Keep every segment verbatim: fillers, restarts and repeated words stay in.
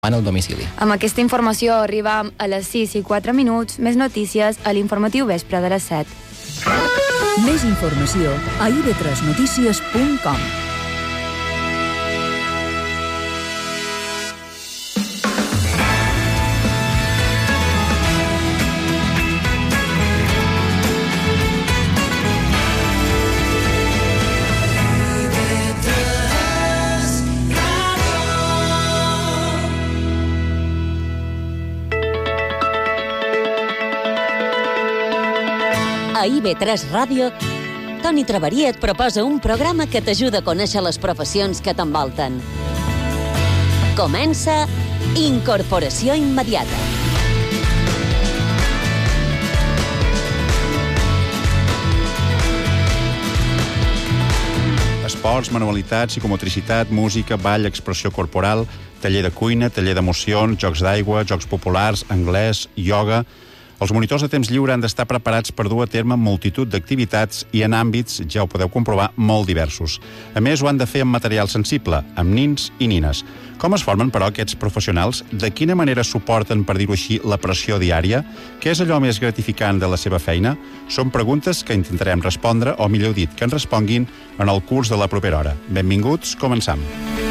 en el domicili. Amb aquesta informació arribam a les sis i quatre minuts. Més notícies a l'informatiu vespre de les set. Més informació a i be tres notícies punt com. A i be tres Ràdio, Toni Traveria et proposa un programa que t'ajuda a conèixer les professions que t'envolten. Comença Incorporació Immediata. Esports, manualitats, psicomotricitat, música, ball, expressió corporal, taller de cuina, taller d'emocions, jocs d'aigua, jocs populars, anglès, ioga. Els monitors de temps lliure han d'estar preparats per dur a terme multitud d'activitats i en àmbits, ja ho podeu comprovar, molt diversos. A més, ho han de fer amb material sensible, amb nins i nines. Com es formen, però, aquests professionals? De quina manera suporten, per dir-ho així, la pressió diària? Què és allò més gratificant de la seva feina? Són preguntes que intentarem respondre, o millor dit, que ens responguin en el curs de la propera hora. Benvinguts, començam.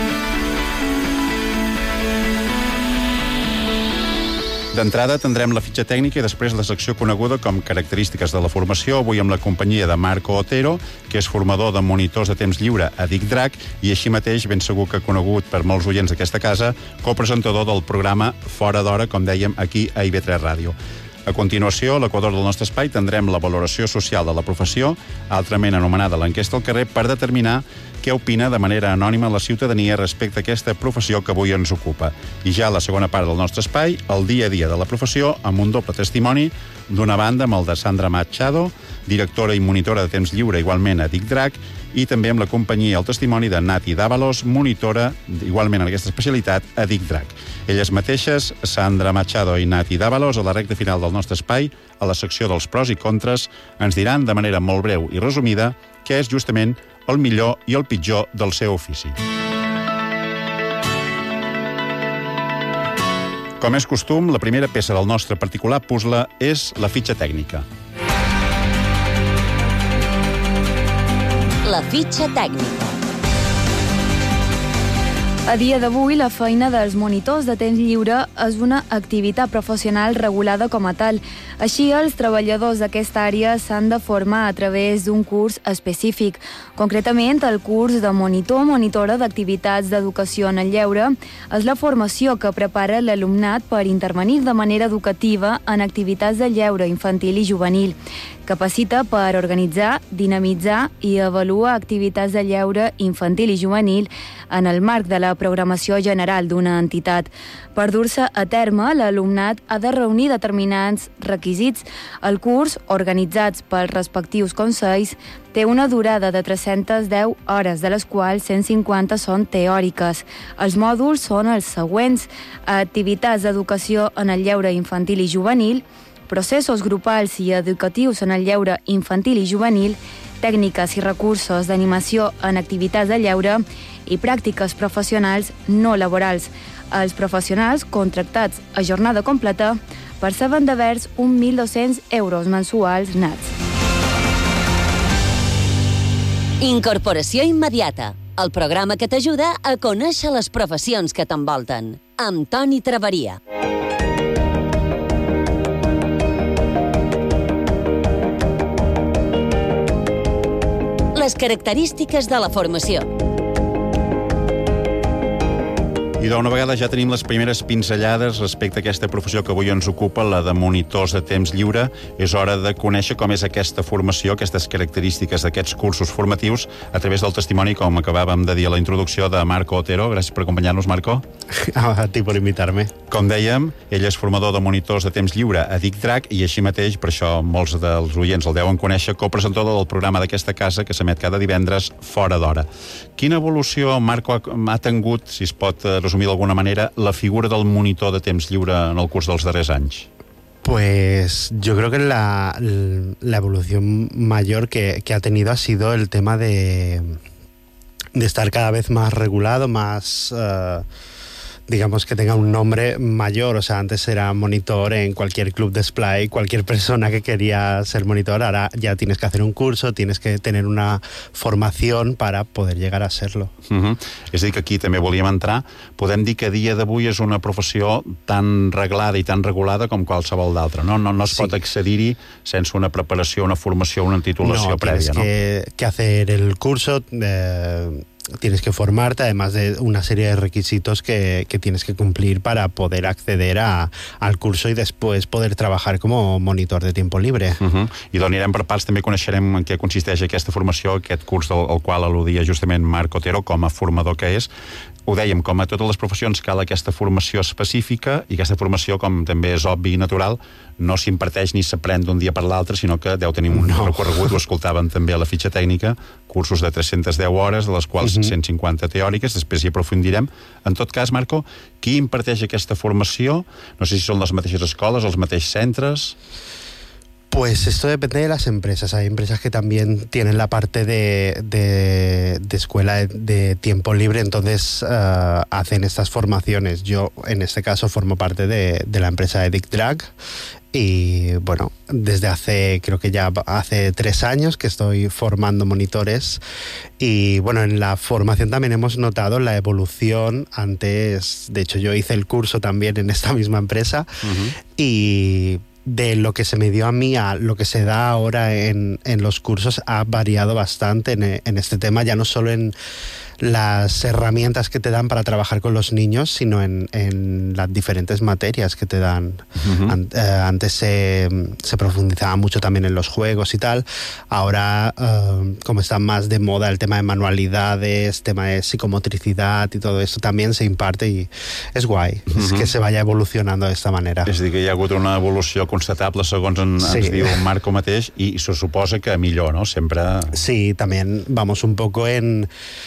D'entrada tindrem la fitxa tècnica i després la secció coneguda com característiques de la formació, avui amb la companyia de Marco Otero, que és formador de monitors de temps lliure a DICDRAC i així mateix, ben segur que conegut per molts oients d'aquesta casa, copresentador del programa Fora d'Hora, com dèiem, aquí a i be tres Ràdio. A continuació, a l'equador del nostre espai, tindrem la valoració social de la professió, altrament anomenada l'enquesta al carrer, per determinar què opina de manera anònima la ciutadania respecte a aquesta professió que avui ens ocupa. I ja a la segona part del nostre espai, el dia a dia de la professió, amb un doble testimoni, d'una banda amb el de Sandra Machado, directora i monitora de temps lliure igualment a DICDRAC, i també amb la companyia i el testimoni de Nati Dávalos, monitora igualment en aquesta especialitat a DICDRAC. Elles mateixes, Sandra Machado i Nati Dávalos, a la recta final del nostre espai, a la secció dels pros i contres, ens diran de manera molt breu i resumida què és justament el millor i el pitjor del seu ofici. Com és costum, la primera peça del nostre particular puzzle és la fitxa tècnica. La fitxa tècnica. A dia d'avui, la feina dels monitors de temps lliure és una activitat professional regulada com a tal. Així, els treballadors d'aquesta àrea s'han de formar a través d'un curs específic. Concretament, el curs de monitor o monitora d'activitats d'educació en el lleure és la formació que prepara l'alumnat per intervenir de manera educativa en activitats de lleure infantil i juvenil. Capacita per organitzar, dinamitzar i avaluar activitats de lleure infantil i juvenil en el marc de la programació general d'una entitat. Per dur-se a terme, l'alumnat ha de reunir determinats requisits. El curs, organitzats pels respectius consells, té una durada de tres-centes deu hores, de les quals cent cinquanta són teòriques. Els mòduls són els següents: activitats d'educació en el lleure infantil i juvenil, processos grupals i educatius en el lleure infantil i juvenil, tècniques i recursos d'animació en activitats de lleure i pràctiques professionals no laborals. Els professionals contractats a jornada completa perceben devers uns mil dos-cents euros mensuals nets. Incorporació Immediata, el programa que t'ajuda a conèixer les professions que t'envolten, amb Toni Traveria. Les característiques de la formació. I d'una vegada ja tenim les primeres pinzellades respecte a aquesta professió que avui ens ocupa, la de monitors de temps lliure. És hora de conèixer com és aquesta formació, aquestes característiques d'aquests cursos formatius, a través del testimoni, com acabàvem de dir a la introducció, de Marco Otero. Gràcies per acompanyar-nos, Marco. A ti per invitar-me. Com dèiem, ell és formador de monitors de temps lliure a DICDRAC i així mateix, per això molts dels oients el deuen conèixer, copresentador del programa d'aquesta casa que s'emet cada divendres Fora d'Hora. Quina evolució, Marco, ha tingut, si es pot resumir d'alguna manera, la figura del monitor de temps lliure en el curs dels darrers anys? Pues yo creo que la, la evolución mayor que, que ha tenido ha sido el tema de, de estar cada vez más regulado, más... Uh, digamos que tenga un nombre mayor. O sea, antes era monitor en cualquier club de splay, cualquier persona que quería ser monitor, ahora ya tienes que hacer un curso, tienes que tener una formación para poder llegar a serlo. Uh-huh. És a dir, que aquí també volíem entrar. Podem dir que a dia d'avui és una professió tan reglada i tan regulada com qualsevol d'altra, no? No, no es sí. pot accedir-hi sense una preparació, una formació, una titulació no, prèvia, no? Que, que hacer el curso, eh, tienes que formarte, además de una serie de requisitos que, que tienes que cumplir para poder acceder a, al curso y después poder trabajar como monitor de tiempo libre. Uh-huh. I doncs anirem per parts, també coneixerem en què consisteix aquesta formació, aquest curs del, al qual al·ludia justament Marc Otero com a formador que és. Ho dèiem, com a totes les professions cal aquesta formació específica, i aquesta formació, com també és obvi i natural, no s'imparteix ni s'aprèn d'un dia per l'altre, sinó que deu tenir un no. recorregut, ho escoltàvem també a la fitxa tècnica, cursos de tres-centes deu hores, de les quals uh-huh. cent cinquanta teòriques, després hi aprofundirem. En tot cas, Marco, qui imparteix aquesta formació? No sé si són les mateixes escoles, els mateixos centres... Pues esto depende de las empresas. Hay empresas que también tienen la parte de, de, de escuela de, de tiempo libre, entonces uh, hacen estas formaciones. Yo, en este caso, formo parte de, de la empresa Edic Drag y, bueno, desde hace, creo que ya hace tres años que estoy formando monitores y, bueno, en la formación también hemos notado la evolución. Antes, de hecho, yo hice el curso también en esta misma empresa uh-huh. y... de lo que se me dio a mí a lo que se da ahora en, en los cursos ha variado bastante en, en este tema, ya no solo en las herramientas que te dan para trabajar con los niños, sino en, en las diferentes materias que te dan. Uh-huh. An, eh, antes se, se profundizaba mucho también en los juegos y tal. Ahora, eh, como está más de moda el tema de manualidades, tema de psicomotricidad y todo esto, también se imparte y es guai. Uh-huh. Es que se vaya evolucionando de esta manera. És a dir, que hi ha hagut una evolució constatable, segons en, sí. ens diu Marco mateix, i se suposa que millor, no? Sempre... Sí, también vamos un poco en...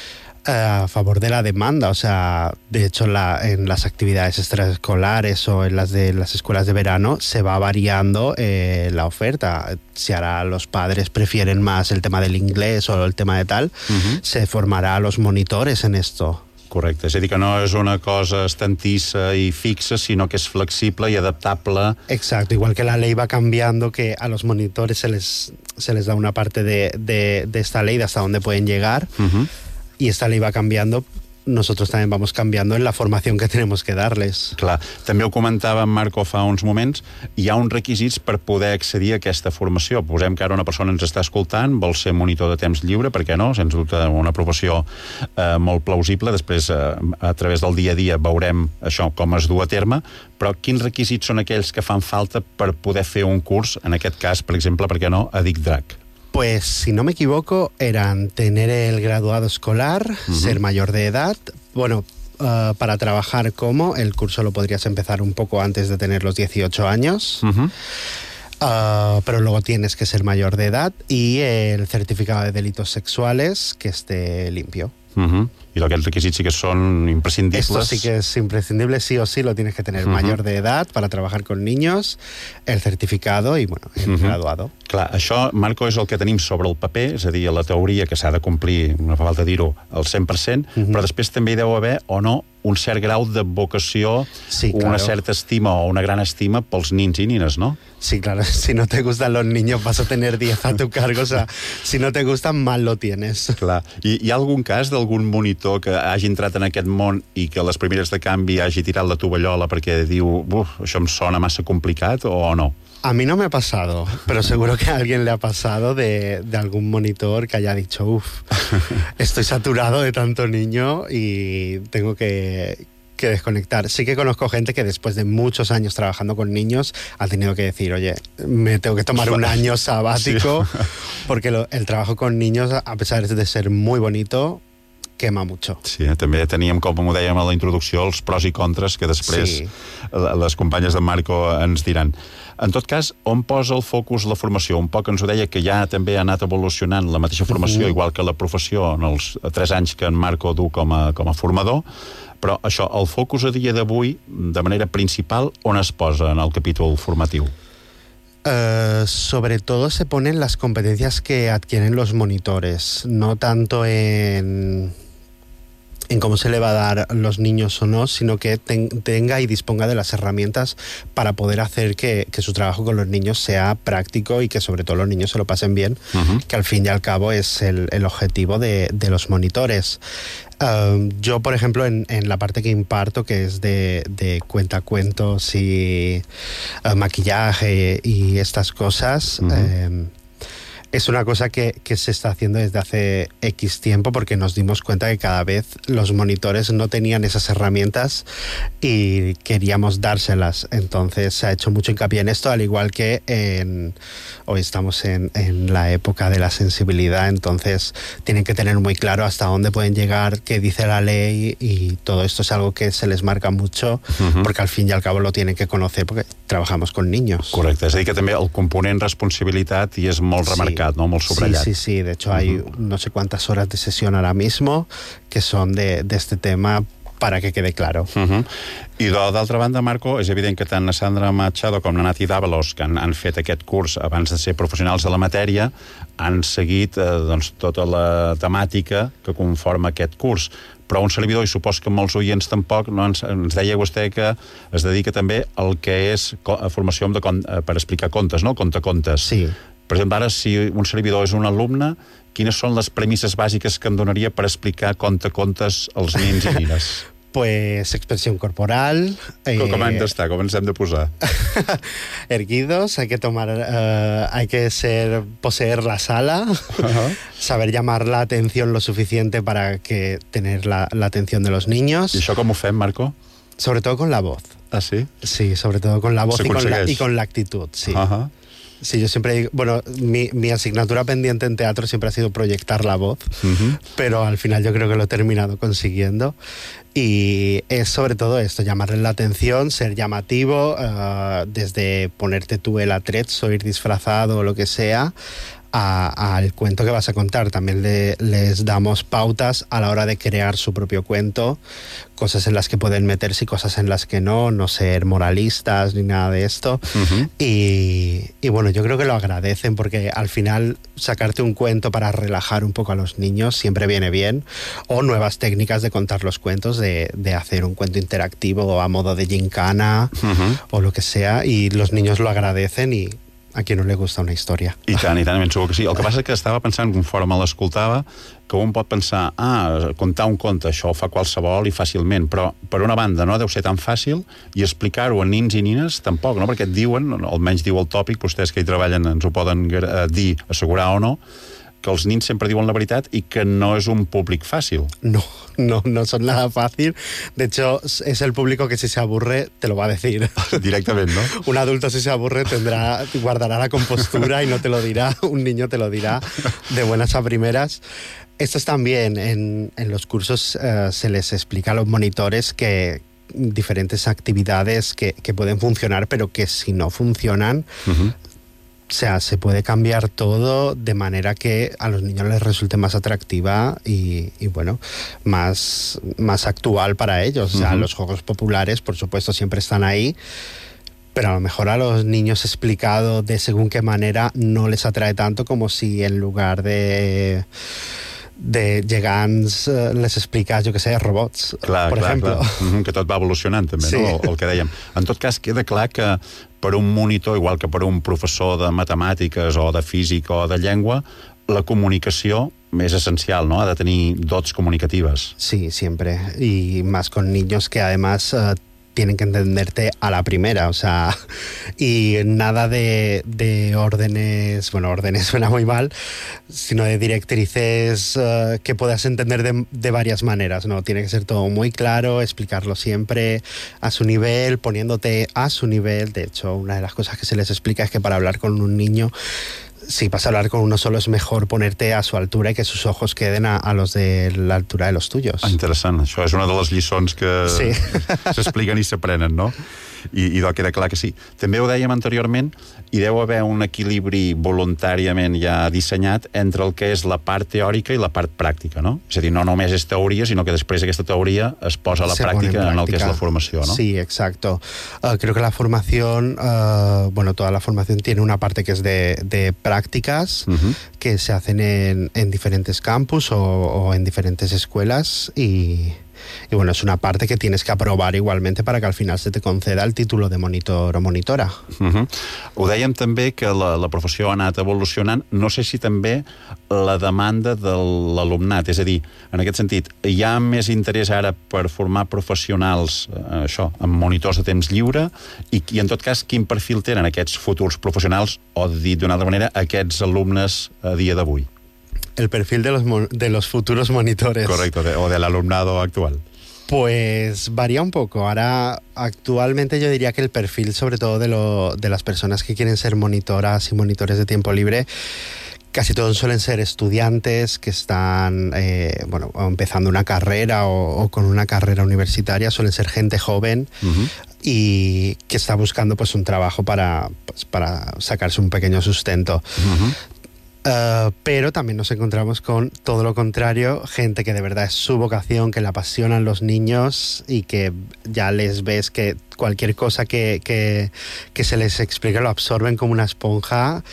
a favor de la demanda, o sea, de hecho la, en las actividades extraescolares o en las de las escuelas de verano se va variando eh, la oferta. Si ahora los padres prefieren más el tema del inglés o el tema de tal, uh-huh. se formará a los monitores en esto. Correcte, és a dir, que no és una cosa estantissa i fixa, sinó que és flexible i adaptable. Exacto, igual que la ley va cambiando, que a los monitores se les, se les da una parte de, de, de esta ley de hasta dónde pueden llegar, uh-huh. y esta ley va cambiando, nosotros también vamos cambiando en la formación que tenemos que darles. Clar, també ho comentava en Marco fa uns moments, hi ha uns requisits per poder accedir a aquesta formació. Posem que ara una persona ens està escoltant, vol ser monitor de temps lliure, per què no? Sens dubte una professió eh, molt plausible, després eh, a través del dia a dia veurem això com es du a terme, però quins requisits són aquells que fan falta per poder fer un curs, en aquest cas, per exemple, per què no, a Edic Drag? Pues, si no me equivoco, eran tener el graduado escolar, uh-huh. ser mayor de edad. Bueno, uh, para trabajar como, el curso lo podrías empezar un poco antes de tener los dieciocho años, uh-huh. uh, pero luego tienes que ser mayor de edad, y el certificado de delitos sexuales que esté limpio. Uh-huh. Y lo que el requisito sí que son imprescindibles. Esto sí que es imprescindible, sí o sí lo tienes que tener uh-huh. mayor de edad para trabajar con niños, el certificado i, bueno, el uh-huh. graduado. Clar, això, Marco, és el que tenim sobre el paper, és a dir, la teoria que s'ha de complir, no fa falta dir-ho, al cent per cent, uh-huh. però després també hi deu haver, o no, un cert grau de vocació, sí, una claro. certa estima o una gran estima pels nins i nines, ¿no? Sí, claro, si no te gustan los niños vas a tener diez a tu cargo, o sea, si no te gustan, mal lo tienes. Clar, i hi ha algun cas d'algun monitor que hagi entrat en aquest món i que a les primeres de canvi hagi tirat la tovallola perquè diu, uf, això em sona massa complicat, o no? A mí no me ha pasado, pero seguro que a alguien le ha pasado de, de algún monitor que haya dicho, uff, estoy saturado de tanto niño y tengo que, que desconectar. Sí que conozco gente que después de muchos años trabajando con niños ha tenido que decir, oye, me tengo que tomar un año sabático, sí. porque lo, el trabajo con niños, a pesar de ser muy bonito, quema mucho. Sí, també teníem, com ho dèiem a la introducció, els pros i contres que després sí. les companyes de Marco ens diran. En tot cas, on posa el focus la formació? Un poc ens ho deia que ja també ha anat evolucionant la mateixa formació, uh-huh. igual que la professió en els tres anys que en Marco du com a, com a formador, però això, el focus a dia d'avui, de manera principal, on es posa en el capítol formatiu? Uh, sobre todo se ponen las competencias que adquieren los monitores, no tanto en... en cómo se le va a dar a los niños o no, sino que ten, tenga y disponga de las herramientas para poder hacer que, que su trabajo con los niños sea práctico y que sobre todo los niños se lo pasen bien, uh-huh. que al fin y al cabo es el, el objetivo de, de los monitores. Uh, yo, por ejemplo, en, en la parte que imparto, que es de, de cuentacuentos y uh, maquillaje y estas cosas, uh-huh. eh, es una cosa que, que se está haciendo desde hace X tiempo, porque nos dimos cuenta que cada vez los monitores no tenían esas herramientas y queríamos dárselas. Entonces se ha hecho mucho hincapié en esto, al igual que en, hoy estamos en, en la época de la sensibilidad, entonces tienen que tener muy claro hasta dónde pueden llegar, qué dice la ley, y todo esto es algo que se les marca mucho, uh-huh. porque al fin y al cabo lo tienen que conocer porque trabajamos con niños. Correcte, és a dir que també el component responsabilitat hi és molt remarcat. Sí. ¿no? Molt subratllat. Sí, sí, sí. De hecho, hay uh-huh. no sé cuántas horas de sesión ahora mismo que son de, de este tema para que quede claro. Uh-huh. I d'altra banda, Marco, és evident que tant la Sandra Machado com la Nati Dávalos, que han, han fet aquest curs abans de ser professionals de la matèria, han seguit eh, doncs, tota la temàtica que conforma aquest curs. Però un servidor, i supos que molts oients tampoc, no, ens, ens deia vostè que es dedica també al que és formació de, per explicar contes, no? Contacontes. Sí. Per exemple, ara, si un servidor és un alumne, quines són les premisses bàsiques que em donaria per explicar contacontes als nens i nines? Pues expresión corporal. Eh, ¿Cómo han de estar? ¿Cómo nos han de posar? Erguidos, hay que tomar, uh, hay que ser, poseer la sala, uh-huh. saber llamar la atención lo suficiente para que tener la, la atención de los niños. ¿Y això com ho fem, Marco? Sobre todo con la voz. ¿Ah, sí? Sí, sobre todo con la voz y con la, y con la actitud, sí. Uh-huh. Sí, yo siempre digo, bueno, mi, mi asignatura pendiente en teatro siempre ha sido proyectar la voz, uh-huh. pero al final yo creo que lo he terminado consiguiendo. Y es sobre todo esto, llamarle la atención, ser llamativo, uh, desde ponerte tú el atrezzo, ir disfrazado o lo que sea, al cuento que vas a contar. También le, les damos pautas a la hora de crear su propio cuento, cosas en las que pueden meterse y cosas en las que no, no ser moralistas ni nada de esto. Uh-huh. y, y bueno, yo creo que lo agradecen, porque al final sacarte un cuento para relajar un poco a los niños siempre viene bien, o nuevas técnicas de contar los cuentos, de, de hacer un cuento interactivo a modo de gincana, uh-huh. o lo que sea, y los niños lo agradecen, y a qui no li gusta una història. I tant, i tant, ben segur que sí. El que passa és que estava pensant, conforme l'escoltava, que un pot pensar, ah, contar un conte, això ho fa qualsevol i fàcilment, però per una banda no deu ser tan fàcil, i explicar-ho a nins i nines tampoc, no? Perquè et diuen, almenys diu el tòpic, vostès que hi treballen ens ho poden dir, assegurar o no, que els nins sempre diuen la veritat i que no és un públic fàcil. No, no, no son nada fácil. De hecho, es el público que si se aburre te lo va a decir. Directamente, ¿no? Un adulto si se aburre tendrá, guardará la compostura y no te lo dirá. Un niño te lo dirá de buenas a primeras. Esto es también, en, en los cursos uh, se les explica a los monitores que diferentes actividades que, que pueden funcionar, pero que si no funcionan, uh-huh. o sea, se puede cambiar todo de manera que a los niños les resulte más atractiva y, y bueno, más, más actual para ellos. O sea, uh-huh. los juegos populares, por supuesto, siempre están ahí, pero a lo mejor a los niños explicado de según qué manera no les atrae tanto, como si en lugar de... de gegants uh, les explicas, jo que sé, robots, clar, per clar, exemple. Clar. Que tot va evolucionant també, sí. no? El, el que dèiem. En tot cas, queda clar que per un monitor, igual que per un professor de matemàtiques o de física o de llengua, la comunicació és essencial, ¿no? Ha de tenir dots comunicatives. Sí, siempre. Y más con niños que además... Uh, tienen que entenderte a la primera, o sea, y nada de, de órdenes, bueno, órdenes suena muy mal, sino de directrices uh, que puedas entender de, de varias maneras, ¿no? Tiene que ser todo muy claro, explicarlo siempre a su nivel, poniéndote a su nivel. De hecho, una de las cosas que se les explica es que para hablar con un niño, si vas a hablar con uno solo, es mejor ponerte a su altura y que sus ojos queden a, a los de la altura de los tuyos. Ah, interessant. Això és una de les lliçons que sí. s'expliquen i s'aprenen, no? I, i doncs queda clar que sí. També ho dèiem anteriorment, hi deu haver un equilibri voluntàriament ja dissenyat entre el que és la part teòrica i la part pràctica, ¿no? És a dir, no només és teoria, sinó que després aquesta teoria es posa a la práctica en, en el que es la formación, ¿no? Sí, exacto. Uh, creo que la formación, uh, bueno, toda la formación tiene una parte que es de, de prácticas uh-huh. que se hacen en, en diferentes campus o, o en diferentes escuelas y... Y bueno, es una parte que tienes que aprobar igualmente para que al final se te conceda el título de monitor o monitora. Uh-huh. Ho dèiem també que la, la professió ha anat evolucionant. No sé si també la demanda de l'alumnat, és a dir, en aquest sentit, hi ha més interès ara per formar professionals, eh, això, amb monitors de temps lliure, i, i en tot cas, quin perfil tenen aquests futurs professionals, o dit d'una altra manera, aquests alumnes a dia d'avui? El perfil de los, de los futuros monitores. Correcto, de, o del alumnado actual. Pues varía un poco. Ahora, actualmente yo diría que el perfil, sobre todo de, lo, de las personas que quieren ser monitoras y monitores de tiempo libre, casi todos suelen ser estudiantes que están eh, bueno, empezando una carrera o, o con una carrera universitaria, suelen ser gente joven uh-huh. y que está buscando pues un trabajo para, pues, para sacarse un pequeño sustento. Uh-huh. Uh, pero también nos encontramos con todo lo contrario, gente que de verdad es su vocación, que le apasionan los niños y que ya les ves que cualquier cosa que, que, que se les explica lo absorben como una esponja.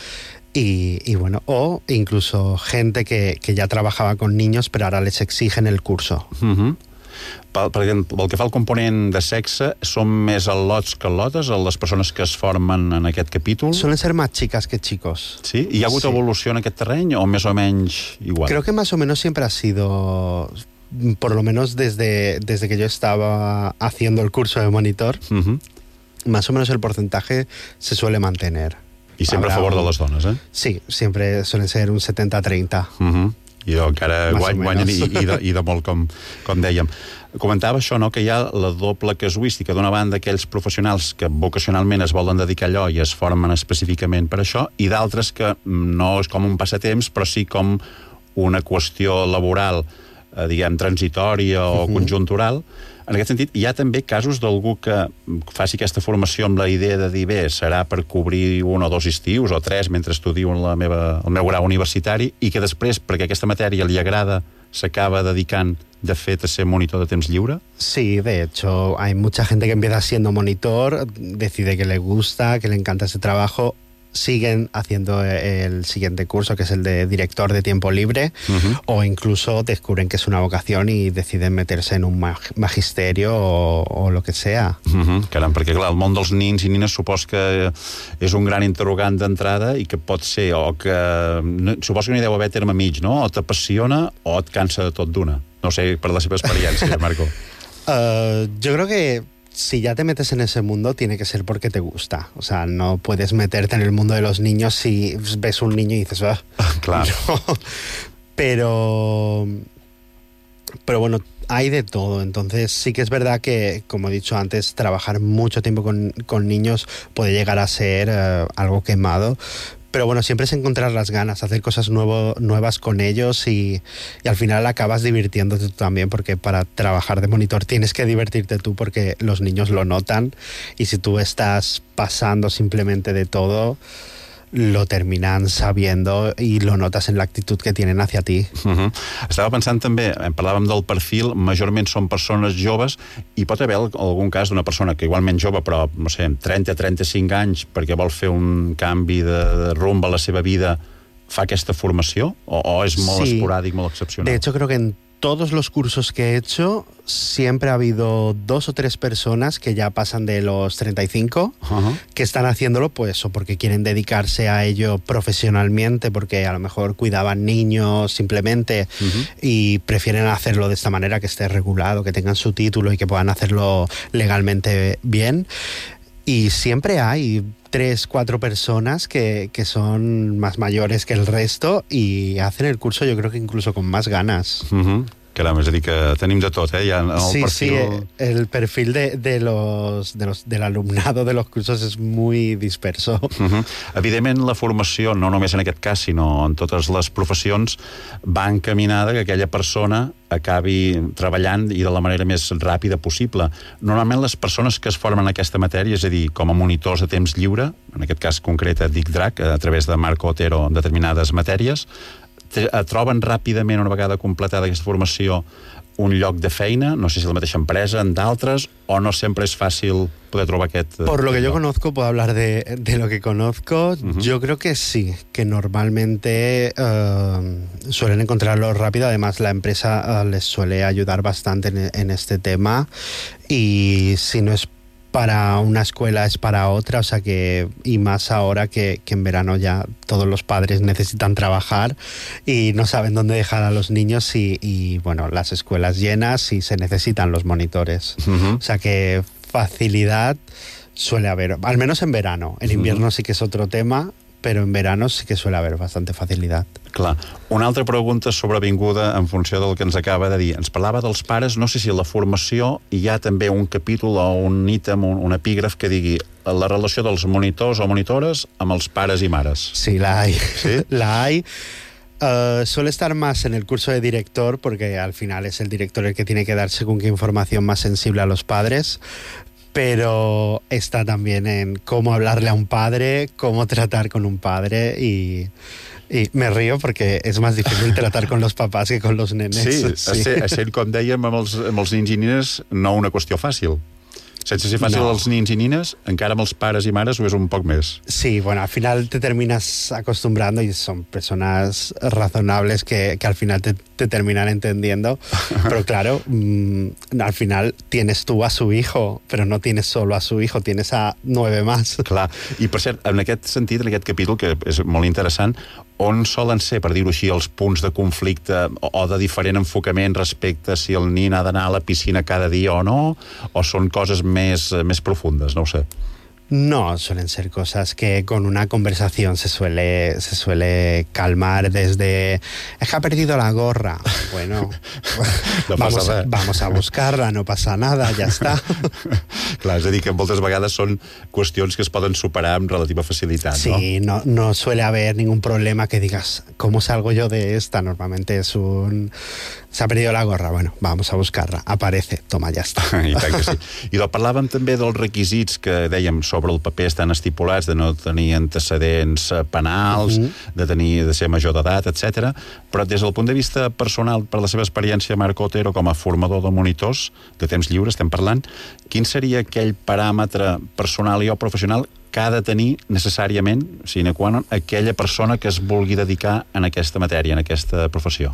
Y, y bueno, o incluso gente que, que ya trabajaba con niños pero ahora les exigen el curso. Uh-huh. Pel, pel, pel que fa al component de sexe, són més al·lots que al·lotes, les persones que es formen en aquest capítol? Suelen ser más chicas que chicos. Sí? Hi ha hagut sí. evolució en aquest terreny o més o menys igual? Creo que más o menos siempre ha sido, por lo menos desde, desde que yo estaba haciendo el curso de monitor, uh-huh. más o menos el porcentaje se suele mantener. I sempre Habrá a favor de les dones, eh? Sí, siempre suelen ser un setenta a treinta. Uh-huh. I encara guany, guanyen i, i, de, i de molt, com, com dèiem. Comentava això, no?, que hi ha la doble casuística. D'una banda, aquells professionals que vocacionalment es volen dedicar a allò i es formen específicament per això, i d'altres que no és com un passatemps, però sí com una qüestió laboral, eh, diguem, transitòria o uh-huh. conjuntural. En aquest sentit, hi ha també casos d'algú que faci aquesta formació amb la idea de dir, bé, serà per cobrir un o dos estius o tres mentre estudio la meva, el meu grau universitari, i que després, perquè aquesta matèria li agrada, s'acaba dedicant de fet a ser monitor de temps lliure? Sí, de hecho, hay mucha gente que empieza siendo monitor, decide que le gusta, que le encanta ese trabajo, siguen haciendo el siguiente curso, que es el de director de tiempo libre, uh-huh. o incluso descubren que es una vocación y deciden meterse en un magisterio o, o lo que sea. Uh-huh. Caram, perquè clar, el món dels nins i nines supos que és un gran interrogant d'entrada i que pot ser, o que suposo que n'hi deu haver terme mig, no? O t'apassiona o et cansa de tot d'una. No sé, per la seva experiència, Marco. Uh, yo creo que si ya te metes en ese mundo, tiene que ser porque te gusta. O sea, no puedes meterte en el mundo de los niños si ves un niño y dices, ah, claro. No. Pero, pero bueno, hay de todo. Entonces sí que es verdad que, como he dicho antes, trabajar mucho tiempo con, con niños puede llegar a ser uh, algo quemado. Pero bueno, siempre es encontrar las ganas, hacer cosas nuevo, nuevas con ellos y, y al final acabas divirtiéndote tú también, porque para trabajar de monitor tienes que divertirte tú porque los niños lo notan, y si tú estás pasando simplemente de todo, lo terminan sabiendo i lo notes en l'actitud que tienen hacia ti. Uh-huh. Estava pensant també, parlàvem del perfil, majorment són persones joves, i pot haver algun cas d'una persona que igualment jove, però, no sé, trenta a trenta-cinc anys, perquè vol fer un canvi de, de rumb a la seva vida, fa aquesta formació? O, o és molt sí. esporàdic, molt excepcional? De hecho, creo que en todos los cursos que he hecho siempre ha habido dos o tres personas que ya pasan de los treinta y cinco, uh-huh. que están haciéndolo pues o porque quieren dedicarse a ello profesionalmente, porque a lo mejor cuidaban niños simplemente, uh-huh. y prefieren hacerlo de esta manera, que esté regulado, que tengan su título y que puedan hacerlo legalmente bien. Y siempre hay tres, cuatro personas que, que son más mayores que el resto y hacen el curso, yo creo que incluso con más ganas. Uh-huh. Caram, és a dir, que tenim de tot, eh? Ja en el sí, perfil... sí, el perfil de, de los, de los, del alumnado de los cursos és muy disperso. Uh-huh. Evidentment, la formació, no només en aquest cas, sinó en totes les professions, va encaminada que aquella persona acabi treballant i de la manera més ràpida possible. Normalment, les persones que es formen en aquesta matèria, és a dir, com a monitors de temps lliure, en aquest cas concret a DICDRAC, a través de Marco Otero en determinades matèries, troben ràpidament, una vegada completada aquesta formació, un lloc de feina, no sé si la mateixa empresa, en d'altres, o no sempre és fàcil poder trobar aquest... Por lo que yo conozco, puedo hablar de, de lo que conozco, uh-huh. Yo creo que sí, que normalmente uh, suelen encontrarlo rápido, además la empresa uh, les suele ayudar bastante en, en este tema, y si no es para una escuela es para otra, o sea que, y más ahora que, que en verano ya todos los padres necesitan trabajar y no saben dónde dejar a los niños y, y bueno, las escuelas llenas y se necesitan los monitores. Uh-huh. O sea que facilidad suele haber, al menos en verano. En invierno uh-huh. sí que es otro tema, però en verano sí que suele haber bastante facilitat. Clar. Una altra pregunta sobrevinguda en funció del que ens acaba de dir. Ens parlava dels pares, no sé si a la formació hi ha també un capítol o un ítem, un, un epígraf que digui la relació dels monitors o monitores amb els pares i mares. Sí, la hay. ¿Sí? La hay. Uh, suele estar más en el curso de director, porque al final es el director el que tiene que dar según qué información más sensible a los padres, pero está también en cómo hablarle a un padre, cómo tratar con un padre y, y me río porque es más difícil tratar con los papás que con los nenes. Sí, sí. A ser, com dèiem, amb els, amb els nins i nines, no una qüestió fàcil. Sense ser fàcil no. Els nins i nines, encara amb els pares i mares ho és un poc més. Sí, bueno, al final te terminas acostumbrando y son personas razonables que, que al final te, te terminan entendiendo, pero claro, mmm, al final tienes tú a su hijo, pero no tienes solo a su hijo, tienes a nueve más. Clar, i per cert, en aquest sentit, en aquest capítol, que és molt interessant, on solen ser, per dir-ho així, els punts de conflicte o de diferent enfocament respecte si el nin ha d'anar a la piscina cada dia o no, o són coses més, més profundes, no ho sé. No, suelen ser cosas que con una conversación se suele, se suele calmar desde es que ha perdido la gorra. Bueno, no vamos, a, vamos a buscarla, no passa nada, ja està. Clar, és a dir, que moltes vegades són qüestions que es poden superar amb relativa facilitat, sí, ¿no? Sí, no, no suele haber ningún problema que digas, ¿cómo salgo yo de esta? Normalmente es un... Se ha perdido la gorra, bueno, vamos a buscarla. Aparece, toma, ja està. I tant que sí. I parlàvem també dels requisits que dèiem sobre el paper estan estipulats, de no tenir antecedents penals, uh-huh. de tenir de ser major d'edat, etcètera. Però des del punt de vista personal, per la seva experiència, Marco Otero, com a formador de monitors de temps lliure, estem parlant, quin seria aquell paràmetre personal i o professional que ha de tenir necessàriament, sine qua non, aquella persona que es vulgui dedicar en aquesta matèria, en aquesta professió?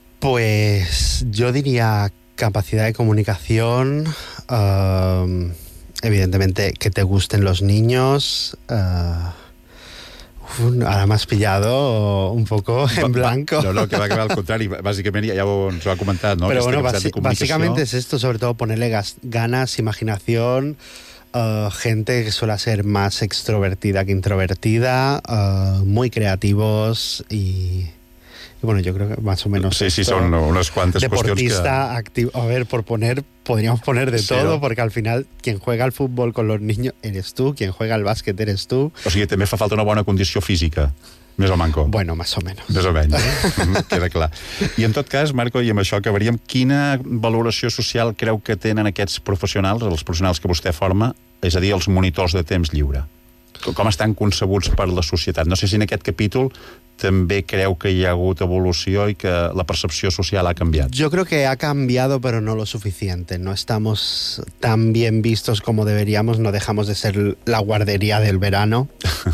Pues yo diría capacidad de comunicación, uh, evidentemente que te gusten los niños. Uh, uf, ahora me has pillado un poco en blanco. No, no, que va acabar al contrari. Bàsicament ja ho, ens ho ha comentat, no? Pero bueno, basi- básicamente es esto, sobre todo ponerle gas- ganas, imaginación. Uh, gente que suele ser más extrovertida que introvertida, uh, muy creativos y... Y bueno, yo creo que más o menos... Sí, esto, sí, son unas cuantas deportista, cuestiones que... activo. A ver, por poner, podríamos poner de sí, todo, no? Porque al final quien juega al fútbol con los niños eres tú, quien juega al bàsquet eres tú. O sigui, també fa falta una bona condició física, més o manco. Bueno, más o menos. Més o menys, eh? Queda clar. I en tot cas, Marco, i amb això acabaríem, quina valoració social creu que tenen aquests professionals, els professionals que vostè forma, és a dir, els monitors de temps lliure? Com estan concebuts per la societat? No sé si en aquest capítol també creu que hi ha hagut evolució i que la percepció social ha canviat. Yo creo que ha cambiado, pero no lo suficiente. No estamos tan bien vistos como deberíamos, no dejamos de ser la guardería del verano.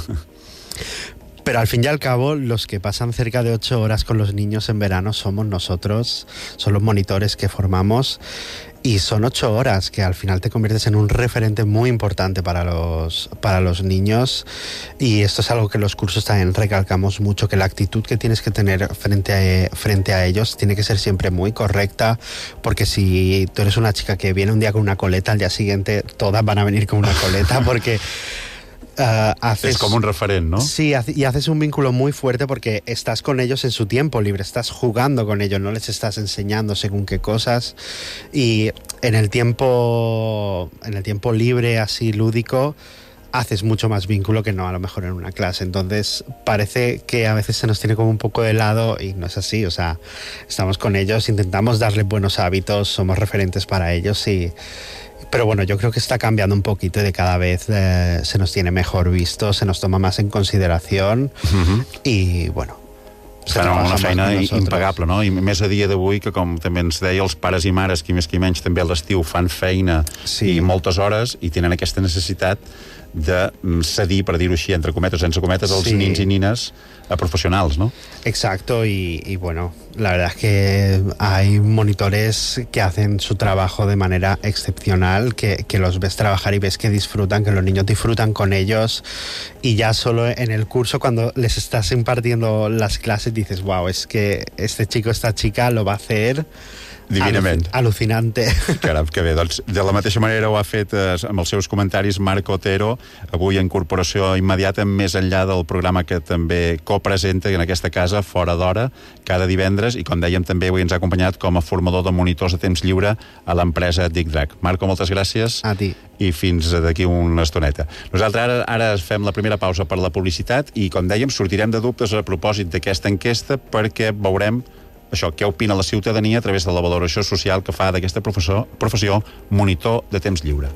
Pero al fin y al cabo, los que pasan cerca de ocho horas con los niños en verano somos nosotros, son los monitores que formamos, y son ocho horas que al final te conviertes en un referente muy importante para los, para los niños, y esto es algo que en los cursos también recalcamos mucho, que la actitud que tienes que tener frente a, frente a ellos tiene que ser siempre muy correcta, porque si tú eres una chica que viene un día con una coleta, al día siguiente todas van a venir con una coleta, porque... Uh, haces, es como un referente, ¿no? Sí, y haces un vínculo muy fuerte porque estás con ellos en su tiempo libre, estás jugando con ellos, no les estás enseñando según qué cosas, y en el tiempo, en el tiempo libre, así lúdico, haces mucho más vínculo que no a lo mejor en una clase. Entonces parece que a veces se nos tiene como un poco de lado y no es así. O sea, estamos con ellos, intentamos darles buenos hábitos, somos referentes para ellos y... Pero bueno, yo creo que está cambiando un poquito y de cada vez eh, se nos tiene mejor visto, se nos toma más en consideración uh-huh. i, bueno, Fan una feina impagable, no? I més a dia d'avui, que com també ens deia, els pares i mares, qui més qui menys, també a l'estiu fan feina sí. i moltes hores, i tenen aquesta necessitat de cedir, per dir-ho així, entre cometes, sense cometes, els sí. nins i nines a profesionals, ¿no? Exacto, y, y bueno, la verdad es que hay monitores que hacen su trabajo de manera excepcional, que, que los ves trabajar y ves que disfrutan, que los niños disfrutan con ellos, y ya solo en el curso, cuando les estás impartiendo las clases, dices, wow, es que este chico, esta chica lo va a hacer divinament. Al·lucinante. Caram, que bé. Doncs de la mateixa manera ho ha fet eh, amb els seus comentaris Marc Otero, avui en Corporació Immediata, més enllà del programa que també copresenta en aquesta casa, Fora d'Hora, cada divendres, i com dèiem també avui ens ha acompanyat com a formador de monitors de temps lliure a l'empresa DICDRAC. Marco, moltes gràcies. A ti. I fins d'aquí una estoneta. Nosaltres ara, ara fem la primera pausa per la publicitat i, com dèiem, sortirem de dubtes a propòsit d'aquesta enquesta perquè veurem això, què opina la ciutadania a través de la valoració social que fa d'aquesta professió, professió monitor de temps lliure.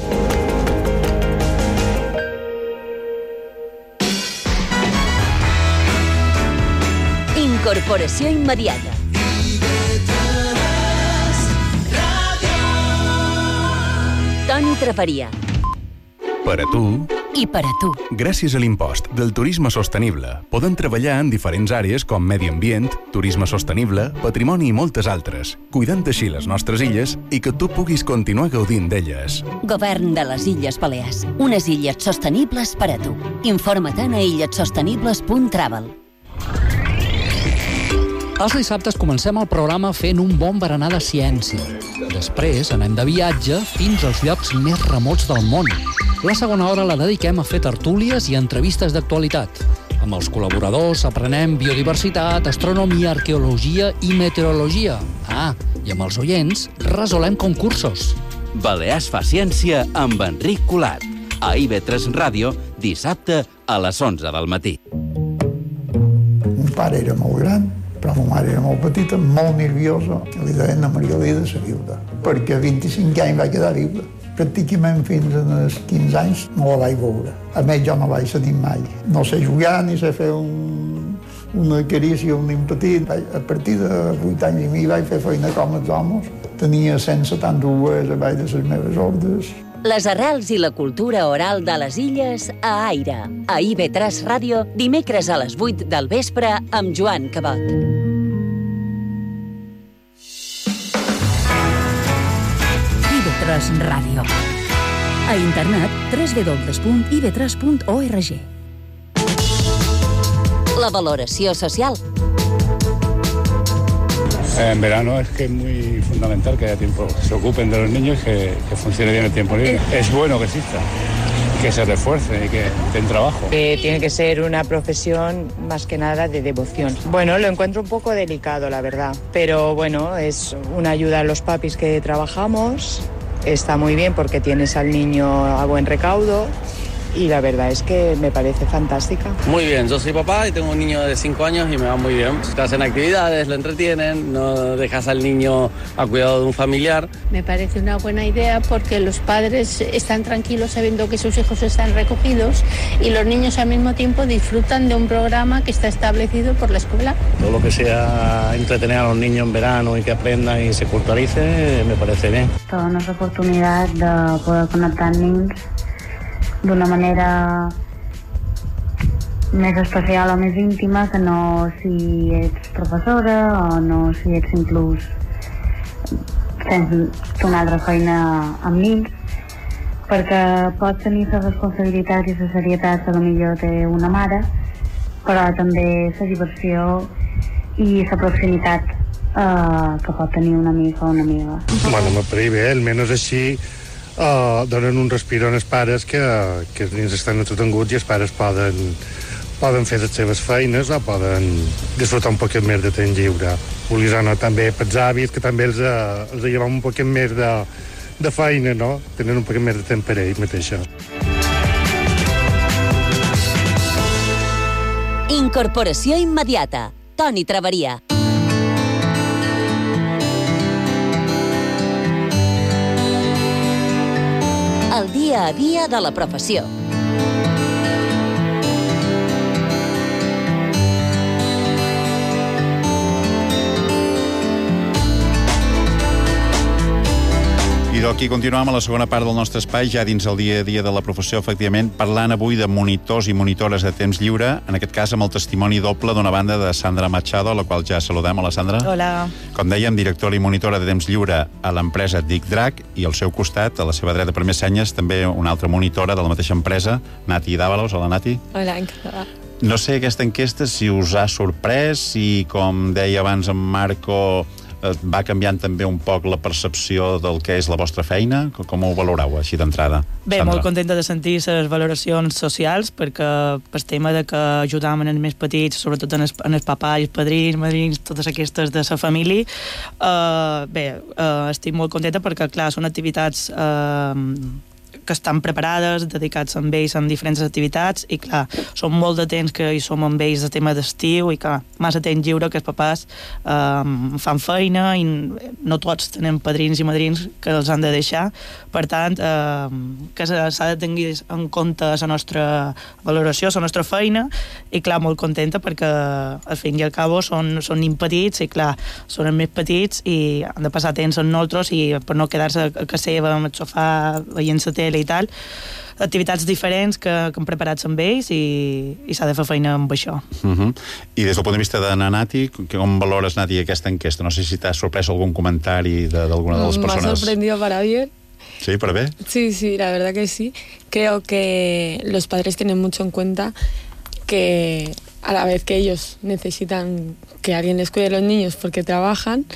Incorporació immediata. Toni Traperia. Per a tu i per a tu. Gràcies a l'impost del turisme sostenible, podem treballar en diferents àrees com medi ambient, turisme sostenible, patrimoni i moltes altres, cuidant així les nostres illes i que tu puguis continuar gaudint d'elles. Govern de les Illes Balears. Unes illes sostenibles per a tu. Informa-te'n a illetsostenibles punt travel. Els dissabtes comencem el programa fent un bon berenar de ciència. Després anem de viatge fins als llocs més remots del món. La segona hora la dediquem a fer tertúlies i entrevistes d'actualitat. Amb els col·laboradors aprenem biodiversitat, astronomia, arqueologia i meteorologia. Ah, i amb els oients resolem concursos. Balears fa ciència amb Enric Colat. A I V tres Ràdio, dissabte a les onze del matí. Mon pare era molt gran, però ma mare era molt petita, molt nerviosa, i li deien a Margalida de la viuda, perquè a vint-i-cinc anys va quedar viuda. Pràcticament fins als quinze anys no la vaig veure. A més, jo no vaig sentir mai. No sé jugar ni sé fer un, una carícia a un nen petit. A partir de vuit anys i mi vaig fer feina com els homes. Tenia cent setanta-dos a baix de les meves ordres. Les arrels i la cultura oral de les illes a Aire. A I V tres Ràdio, dimecres a les vuit del vespre amb Joan Cabot. I V tres Ràdio. A internet doble u doble u doble u punt i v tres punt org. La valoració social. En verano es que es muy fundamental que haya tiempo, que se ocupen de los niños, que, que funcione bien el tiempo libre. Es bueno que exista, que se refuerce y que den trabajo. Eh, tiene que ser una profesión más que nada de devoción. Bueno, lo encuentro un poco delicado, la verdad, pero bueno, es una ayuda a los papis que trabajamos, está muy bien porque tienes al niño a buen recaudo. Y la verdad es que me parece fantástica. Muy bien, yo soy papá y tengo un niño de cinco años y me va muy bien. Te hacen actividades, lo entretienen, no dejas al niño a cuidado de un familiar. Me parece una buena idea porque los padres están tranquilos sabiendo que sus hijos están recogidos y los niños al mismo tiempo disfrutan de un programa que está establecido por la escuela. Todo lo que sea entretener a los niños en verano y que aprendan y se culturalicen, me parece bien. Toda una oportunidad de poder conectar niños d'una manera més especial o més íntima que no si ets professora o no si ets inclús tens una altra feina amb nens, perquè pots tenir la responsabilitat i la serietat que potser té una mare, però també la diversió i la proximitat eh, que pot tenir un amic o una amiga. Bueno, me pareix bé, almenys així uh, donen un respiro als pares que, que els nens estan entretenguts i els pares poden, poden fer les seves feines o poden disfrutar un poquet més de temps lliure. Volia anar també pels avis, que també els, uh, els llevam un poquet més de, de feina, no? Tenen un poquet més de temps per ells mateixa. Incorporació immediata. Toni Traveria. El dia a dia de la professió. I d'aquí continuem a la segona part del nostre espai, ja dins el dia a dia de la professió, efectivament, parlant avui de monitors i monitores de temps lliure, en aquest cas amb el testimoni doble d'una banda de Sandra Machado, a la qual ja saludem. Hola, Sandra. Hola. Com dèiem, directora i monitora de temps lliure a l'empresa Dic Drac, i al seu costat, a la seva dreta per més senyes, també una altra monitora de la mateixa empresa, Nati Dávalos. Hola, Nati. Hola, encantada. No sé aquesta enquesta si us ha sorprès, si, com deia abans en Marco, va canviant també un poc la percepció del que és la vostra feina? Com ho valoreu així d'entrada? Bé, Sandra. Molt contenta de sentir les valoracions socials, perquè pel tema de que ajudàvem els més petits, sobretot en els, en els papais, padrins, madrins, totes aquestes de la família, uh, bé, uh, estic molt contenta perquè, clar, són activitats uh, que estan preparades, dedicats amb ells en diferents activitats, i clar, som molt de temps que hi som amb ells de tema d'estiu, i clar, massa temps lliure que els papàs eh, fan feina i no tots tenen padrins i madrins que els han de deixar. Per tant, eh, que s'ha de tenir en compte la nostra valoració, la nostra feina, i clar, molt contenta perquè al fin i al cabo són, són nins petits, i clar, són els més petits i han de passar temps amb nosaltres, i per no quedar-se a casa seva amb el sofà veient la tele i tal, activitats diferents que, que hem preparat amb ells, i, i s'ha de fer feina amb això. Uh-huh. I des del punt de vista de Nati, com valores, Nati, aquesta enquesta? No sé si t'ha sorprès algun comentari d'alguna de, de les persones. Me ha sorprendido para bien. ¿Sí? ¿Para bien? Sí, sí, la verdad que sí. Creo que los padres tienen mucho en cuenta que a la vez que ellos necesitan que alguien les cuide a los niños porque trabajan,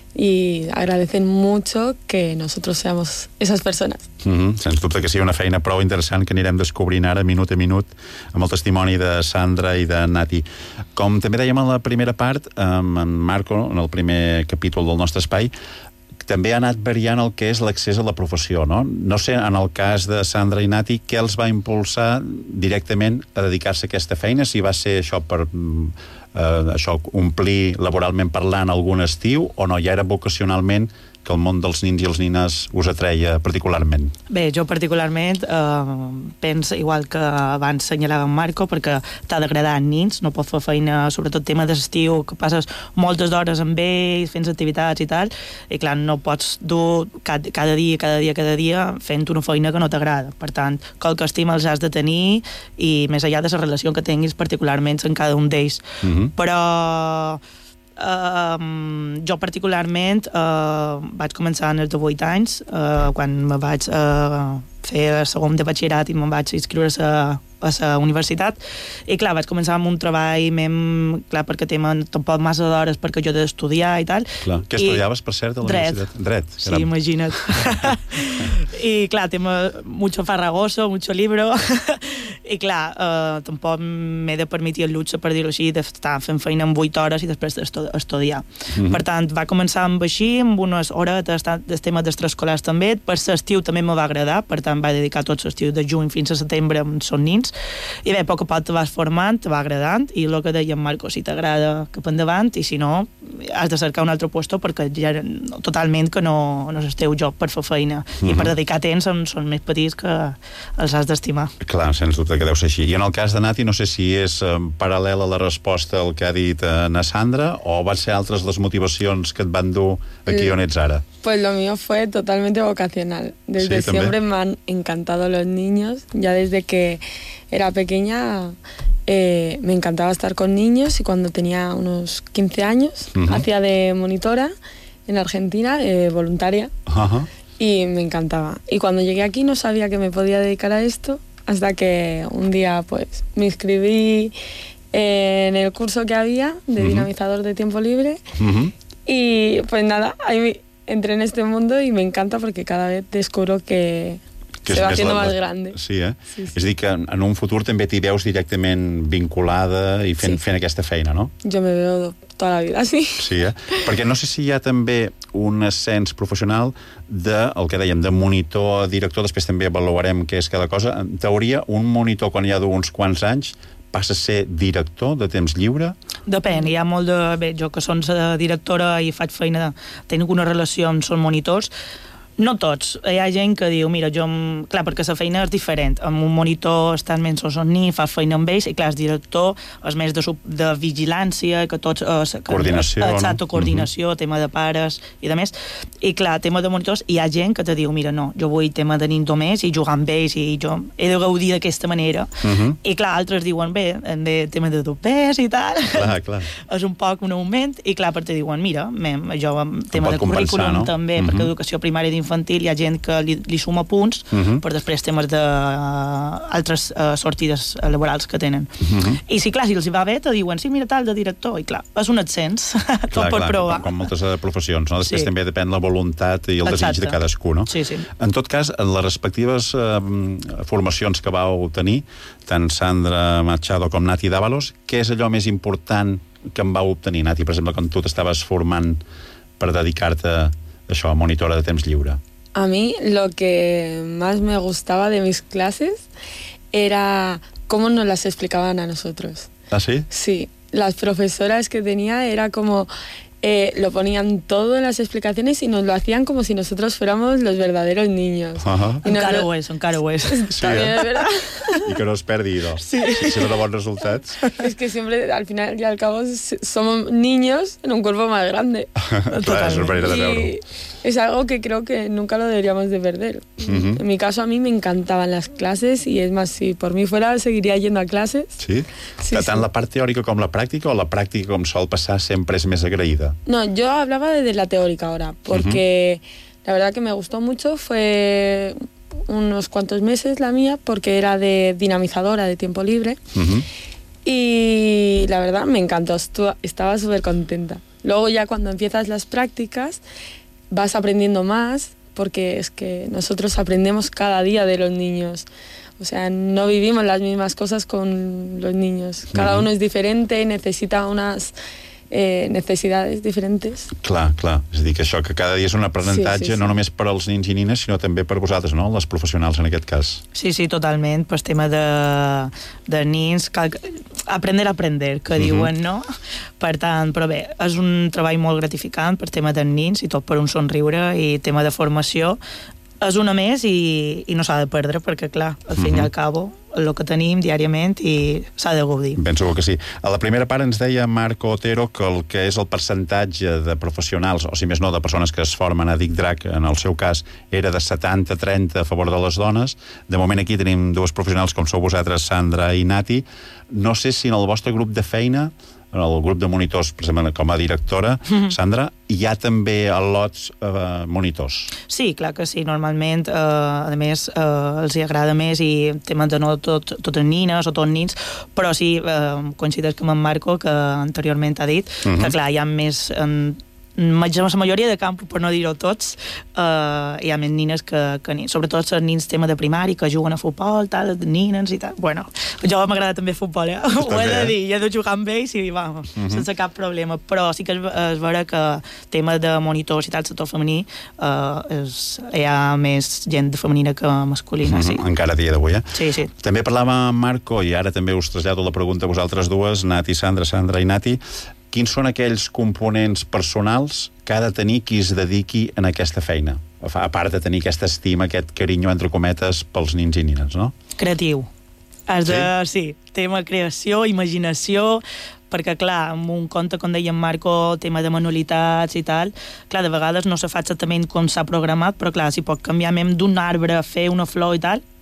y agradecen mucho que nosotros seamos esas persones. Mm-hmm. Sens dubte que sigui una feina prou interessant que anirem descobrint ara, minut a minut, amb el testimoni de Sandra i de Nati. Com també dèiem en la primera part, amb en Marco, en el primer capítol del nostre espai, també ha anat variant el que és l'accés a la professió, no? No sé, en el cas de Sandra i Nati, què els va impulsar directament a dedicar-se a aquesta feina? Si va ser això per... Uh, això, omplir laboralment parlant algun estiu, o no, ja era vocacionalment que el món dels nins i els nines us atreia particularment? Bé, jo particularment eh, penso igual que abans assenyalava en Marco, perquè t'ha d'agradar a nins, no pots fer feina, sobretot tema d'estiu, que passes moltes hores amb ells, fent activitats i tal, i clar, no pots dur cada, cada dia, cada dia, cada dia fent una feina que no t'agrada. Per tant, qualque estima els has de tenir, i més enllà de la relació que tinguis particularment en cada un d'ells. Mm-hmm. Però Uh, jo particularment uh, vaig començar als divuit anys, uh, quan me vaig uh, fer el segon de batxillerat i me'n vaig inscriure a a la universitat, i clar, vaig començar amb un treball mem, clar, perquè tenen tampoc massa d'hores perquè jo he d'estudiar i tal. Clar. Què estudiaves, per cert, a la dret. universitat? Dret. Sí, caram. Imagina't. I clar, tema mucho farragoso, mucho libro, i clar, eh, tampoc m'he de permetir el luxe, per dir-ho així, d'estar fent feina en vuit hores i després d'estudiar. Mm-hmm. Per tant, va començar amb així, amb unes hores del tema d'extraescolars també. Per l'estiu també me va agradar, per tant, va dedicar tot l'estiu de juny fins a setembre amb són nins, i bé, a poc a poc te vas formant, te va agradant, i el que deia en Marco, si t'agrada cap endavant, i si no, has de cercar un altre puesto, perquè ja totalment que no, no és el teu joc per fer feina, mm-hmm. i per dedicar temps on són més petits que els has d'estimar. Clar, sens dubte que deu ser així. I en el cas de Nati, no sé si és eh, paral·lela la resposta al que ha dit eh, na Sandra, o van ser altres les motivacions que et van dur aquí on ets ara? Pues lo mío fue totalmente vocacional. Desde sí, siempre me han encantado los niños. Ya desde que era pequeña eh, me encantaba estar con niños, y cuando tenía unos quince años uh-huh. hacía de monitora en Argentina, eh, voluntaria, uh-huh. y me encantaba. Y cuando llegué aquí no sabía que me podía dedicar a esto, hasta que un día pues me inscribí en el curso que había de uh-huh. dinamizador de tiempo libre, uh-huh. y pues nada, ahí entré en este mundo y me encanta porque cada vez descubro que, que se va haciendo la, más grande. Sí, eh? Sí, sí. És a dir, que en un futur també t'hi veus directament vinculada i fent, sí. fent aquesta feina, no? Jo me veo tota la vida, sí. Sí, eh? Perquè no sé si hi ha també un ascens professional de, el que dèiem, de monitor a director, després també avaluarem què és cada cosa. En teoria, un monitor quan hi ha d'uns quants anys passa a ser director de temps lliure? Depèn, hi ha molt de... Bé, jo que soc directora i faig feina, tinc una relació amb són monitors, no tots. Hi ha gent que diu, mira, jo... Clar, perquè la feina és diferent. Amb un monitor estàs menys al ni, fas feina amb ells, i clar, el director és més de, de vigilància, que tots... Eh, que, coordinació, exacte, no? coordinació, uh-huh. tema de pares i de més. I clar, tema de monitors, hi ha gent que te diu, mira, no, jo vull tema de nins només i jugar amb ells i jo he de gaudir d'aquesta manera. Uh-huh. I clar, altres diuen, bé, de tema de dopers i tal. Clar, clar. És un poc un augment, i clar, perquè te diuen, mira, mem, jo amb tema de currículum, no? També, uh-huh. perquè educació primària d'infantil infantil, hi ha gent que li, li suma punts uh-huh. per després temes d'altres uh, uh, sortides laborals que tenen. Uh-huh. I sí, clar, si els hi va bé, te diuen, sí, mira, tal, de director, i clar, és un ascens, tot clar, per clar, provar. Com moltes professions, no? Després sí. també depèn la voluntat i el Exacte. desig de cadascú, no? Sí, sí. En tot cas, en les respectives uh, formacions que vau tenir, tant Sandra Machado com Nati Dávalos, què és allò més important que en vau obtenir, Nati? Per exemple, quan tu t'estaves formant per dedicar-te a això, a monitora de temps lliure. A mí lo que más me gustaba de mis clases era cómo nos las explicaban a nosotros. ¿Ah, sí? Sí, las profesoras que tenía era como... Eh, lo ponían todo en las explicaciones y nos lo hacían como si nosotros fuéramos los verdaderos niños. Uh-huh. Encara ho és, encara ho és. Sí, También, eh? ¿verdad? Y que no es perdido. Sí. Si, si no da bons resultats. Es que siempre, al final y al cabo, somos niños en un cuerpo más grande. Claro, es una manera de veure-ho. Es algo que creo que nunca lo deberíamos de perder. Uh-huh. En mi caso, a mí me encantaban las clases y es más, si por mí fuera, seguiría yendo a clases. Sí? sí Tant sí. la part teòrica com la pràctica, o la pràctica, com sol passar, sempre és més agraïda? No, yo hablaba de la teórica ahora, porque uh-huh. la verdad que me gustó mucho, fue unos cuantos meses la mía, porque era de dinamizadora de tiempo libre, uh-huh. y la verdad me encantó, estaba súper contenta. Luego ya cuando empiezas las prácticas, vas aprendiendo más, porque es que nosotros aprendemos cada día de los niños. O sea, no vivimos las mismas cosas con los niños. Cada uh-huh. uno es diferente, necesita unas eh, necesidades diferentes. Clar, clar. És a dir, que això, que cada dia és un aprenentatge, sí, sí, sí. no només per als nins i nines, sinó també per vosaltres, no? Les professionals, en aquest cas. Sí, sí, totalment. Pues tema de, de nins, cal aprender a aprender, que uh-huh. diuen, no? Per tant, però bé, és un treball molt gratificant per tema de nins i tot per un somriure, i tema de formació és una més i, i no s'ha de perdre, perquè clar, al fin uh-huh. i al cabo el que tenim diàriament i s'ha de gaudir. Ben segur que sí. A la primera part ens deia Marco Otero que el que és el percentatge de professionals, o si més no, de persones que es formen a DICDRAC, en el seu cas, era de setanta trenta a favor de les dones. De moment aquí tenim dues professionals com sou vosaltres, Sandra i Nati. No sé si en el vostre grup de feina, en el grup de monitors, precisament com a directora, mm-hmm. Sandra, hi ha també al·lots eh, monitors. Sí, clar que sí. Normalment, eh, a més, eh, els hi agrada més i temes de no tot, totes nines o tots nins, però sí, eh, coincideix amb en Marco, que anteriorment ha dit, mm-hmm. que clar, hi ha més... Eh, la majoria de camp, per no dir-ho tots, uh, hi ha més nines que, que nins. Sobretot els nins tema de primari, que juguen a futbol, tal, nines i tal. Bueno, jo m'agrada també futbol, eh? Ho he de dir, he de jugar amb ells i, vamos, uh-huh. sense cap problema. Però sí que és, és vera que tema de monitors i tal, sector femení, uh, és, hi ha més gent femenina que masculina, uh-huh. sí. Encara a dia d'avui, eh? Sí, sí. També parlava amb Marco, i ara també us trasllado la pregunta a vosaltres dues, Nati, Sandra, Sandra i Nati. Quins són aquells components personals que ha de tenir qui es dediqui en aquesta feina? A part de tenir aquesta estima, aquest carinyo, entre cometes, pels nins i nines, no? Creatiu. Has de, sí? sí, tema creació, imaginació, perquè, clar, amb un conte, com deia en Marco, tema de manualitats i tal, clar, de vegades no se fa exactament com s'ha programat, però, clar, si pot canviar d'un arbre a fer una flor i tal,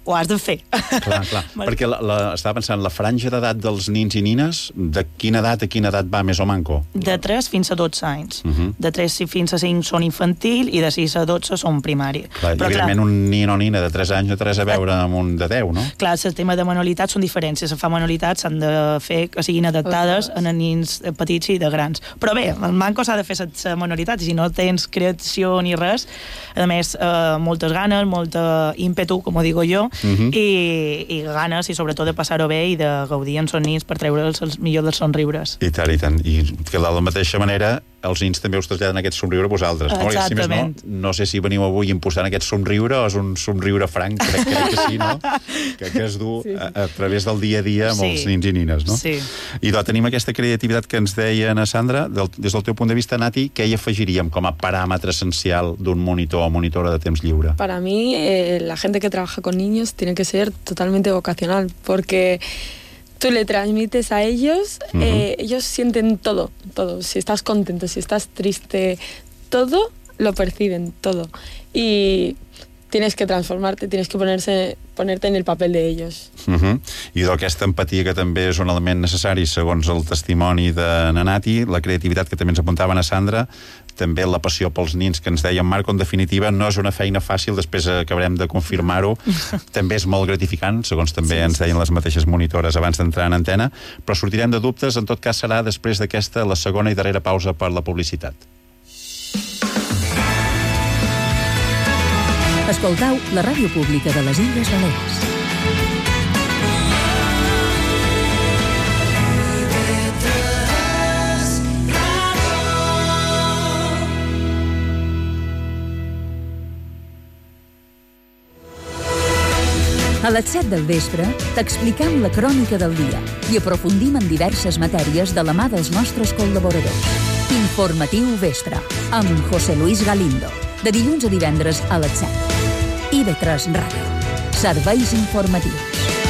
ho has de fer. Clar, clar, perquè la, la, estava pensant, la franja d'edat dels nins i nines, de quina edat a quina edat va més o manco? De tres fins a dotze anys. Uh -huh. De tres fins a cinc són infantil i de sis a dotze són primari. Clar, però, evidentment, clar, un nin o nina de tres anys no té res a veure amb un de deu, no? Clar, el tema de manualitats són diferents. Si se fa manualitats s'han de fer que siguin adaptades a nins petits i de grans. Però bé, el manco s'ha de fer la manualitat, si no tens creació ni res. A més, eh, moltes ganes, molta ímpetu, com ho digo jo, uh -huh. i, i ganes, i sobretot de passar-ho bé i de gaudir amb els nins per treure'ls el millor dels somriures. I tant, i tant. I que de la mateixa manera els nins també us traslladen aquest somriure a vosaltres. Exactament. Si més no, no sé si veniu avui impostant aquest somriure o és un somriure franc, crec, crec que sí, no? Que, que es du sí, sí. A, a través del dia a dia amb sí. els nins i nines, no? Sí. I doncs tenim aquesta creativitat que ens deia Ana Sandra. Del, des del teu punt de vista, Nati, què hi afegiríem com a paràmetre essencial d'un monitor o monitora de temps lliure? Para mí, eh, la gente que trabaja con niños tiene que ser totalmente vocacional, porque tú le transmites a ellos, uh-huh. eh, ellos sienten todo, todo. Si estás contento, si estás triste, todo lo perciben, todo. Y tienes que transformarte, tienes que ponerse, ponerte en el papel de ellos. Uh-huh. I d'aquesta empatia que també és un element necessari segons el testimoni de Nati, la creativitat que també ens apuntava a Sandra, també la passió pels nins que ens deia en Marco, en definitiva no és una feina fàcil, després acabarem de confirmar-ho, també és molt gratificant, segons també sí, ens deien les mateixes monitores abans d'entrar en antena, però sortirem de dubtes, en tot cas serà després d'aquesta la segona i darrera pausa per la publicitat. Escoltau la ràdio pública de les Illes Balears. A les set del vespre t'explicam la crònica del dia i aprofundim en diverses matèries de la mà dels nostres col·laboradors. Informatiu Vespre, amb José Luis Galindo, de dilluns a divendres a les set. I ve tres Ràdio. Serveis informatius.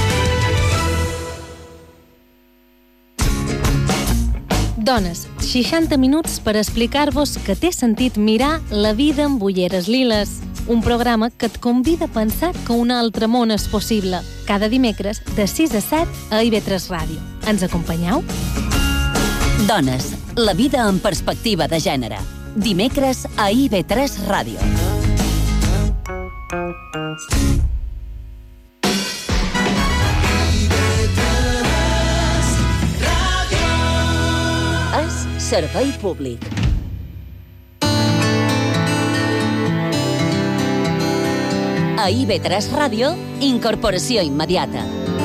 Dones, seixanta minuts per explicar-vos que té sentit mirar la vida amb ulleres liles. Un programa que et convida a pensar que un altre món és possible. Cada dimecres, de sis a set, a I V tres Ràdio. Ens acompanyeu? Dones, la vida en perspectiva de gènere. Dimecres a I V tres Ràdio. És servei públic. A I V tres Ràdio, incorporació immediata.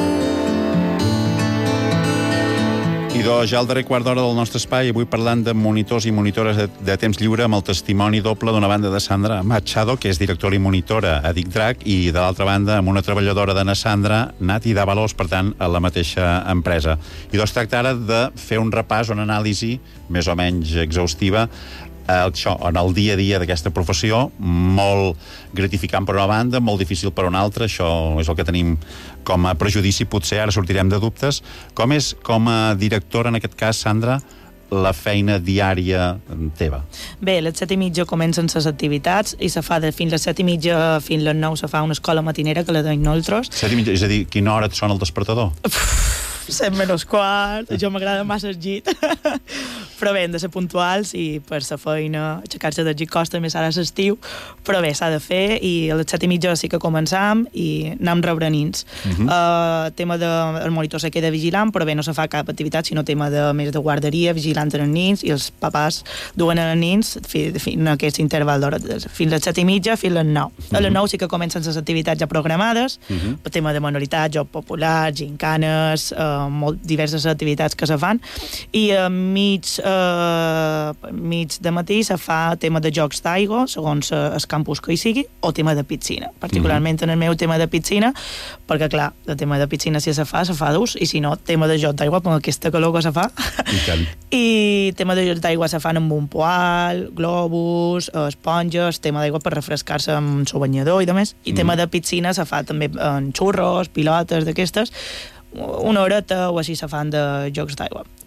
I doncs ja al darrer quart d'hora del nostre espai, avui parlant de monitors i monitores de, de temps lliure amb el testimoni doble d'una banda de Sandra Machado, que és directora i monitora a DICDRAC, i de l'altra banda amb una treballadora d'Ana Sandra, Nati Dávalos, per tant, a la mateixa empresa. I doncs tracta ara de fer un repàs, una anàlisi més o menys exhaustiva això, en el dia a dia d'aquesta professió, molt gratificant per una banda, molt difícil per una altra, això és el que tenim com a prejudici, potser ara sortirem de dubtes. Com és, com a directora, en aquest cas, Sandra, la feina diària teva? Bé, a les set i mitja comencen les activitats i se fa de fins a les set i mitja fins a les nou se fa una escola matinera que la tenim nosaltres. Set i mitja, és a dir, quina hora et sona el despertador? set menys quart, jo m'agrada massa el llit. Però bé, hem de ser puntuals i per la feina aixecar-se del llit costa, més ara l'estiu, però bé, s'ha de fer i a les set i mitja sí que començam i anem rebre nins. Uh-huh. uh, tema de, el monitor se queda vigilant, però bé, no se fa cap activitat, sinó tema de més de guarderia, vigilant els nins, i els papàs duen els nins fins, fins a aquest interval d'hora, fins a les set i mitja, fins a les nou. Uh-huh. A les nou sí que comencen les activitats ja programades, uh-huh. per tema de manualitats, joc popular, gincanes, uh, molt diverses activitats que se fan, i a mig, uh, mig de matí se fa tema de jocs d'aigua, segons uh, el campus que hi sigui, o tema de piscina, particularment mm-hmm. en el meu tema de piscina, perquè clar, el tema de piscina si se fa, se fa d'ús, i si no, tema de joc d'aigua, amb aquesta calor que se fa, i, i tema de joc d'aigua se fan amb un poal, globus, esponges, tema d'aigua per refrescar-se amb un banyador i demés, i mm. tema de piscina se fa també en xurros, pilotes d'aquestes, una horeta o així se fan de jocs d'aigua.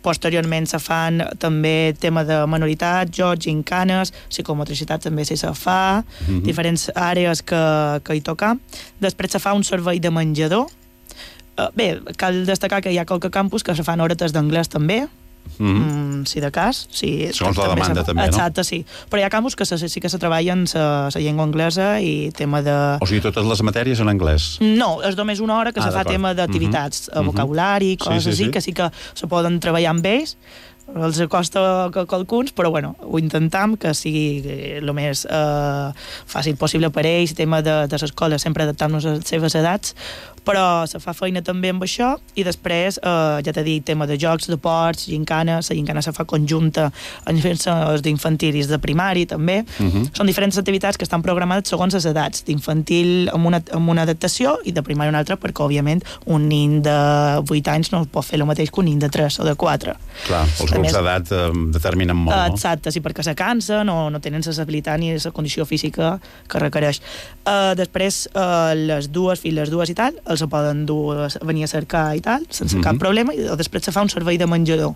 posteriorment se fan també tema de manualitat, jocs, gincanes, psicomotricitat també se fa, mm-hmm. diferents àrees que, que hi toca. Després se fa un servei de menjador. Uh, bé, cal destacar que hi ha qualque campus que se fan horetes d'anglès també, mm-hmm. mm, si de cas. Sí, segons la demanda se... també, no? Exacte, sí. Però hi ha campus que se, sí que se treballen la llengua anglesa i tema de... O sigui, totes les matèries en anglès? No, és només una hora que ah, se fa tema d'activitats, mm-hmm. vocabulari, coses sí, sí, així, sí. que sí que se poden treballar amb ells. Els costa que qualcuns, però bueno, ho intentam que sigui el més eh, fàcil possible per ells, tema de, de l'escola, sempre adaptant-nos a les seves edats, però se fa feina també amb això, i després, eh, ja t'he dit, tema de jocs, de ports, gincana, la gincana se fa conjunta en els d'infantil i de primari també. Uh-huh. Són diferents activitats que estan programades segons les edats, d'infantil amb una, amb una adaptació i de primari una altra, perquè òbviament un nin de vuit anys no pot fer el mateix que un nin de tres o de quatre. Clar, els grups d'edat eh, determinen molt, no? Exacte, sí, perquè se cansen o no tenen l'habilitat ni la condició física que requereix. Uh, després, uh, les dues, filles dues i tal, els poden dur, venir a cercar i tal, sense mm-hmm. cap problema, i després se fa un servei de menjador.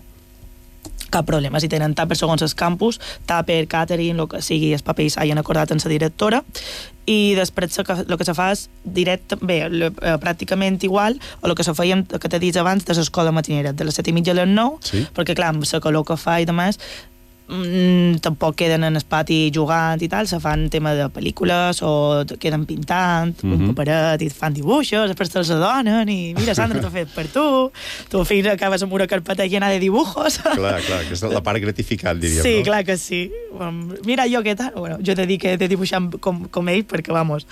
Cap problema, si tenen tàper segons els campus, tàper, catering, el que sigui, els papers hagin acordat amb la directora, i després el que se fa és directe, bé, le, eh, pràcticament igual a el que se feia, que t'he dit abans, de l'escola matinera, de les set i mitja a les nou, sí. perquè clar, amb la calor que fa i demés, Mm, tampoc queden en el pati jugant i tal, se fan tema de pel·lícules o queden pintant mm-hmm. un paperet i fan dibuixos, després te'ls adonen i mira, Sandra, t'ho he fet per tu, tu fins acabes amb una carpeta llena de dibujos. Clar, clar, que és la part gratificant, diríem, sí, no? Sí, clar que sí. Mira jo què tal, bueno, jo t'he dit que he de dibuixar com, com ell, perquè, vamos,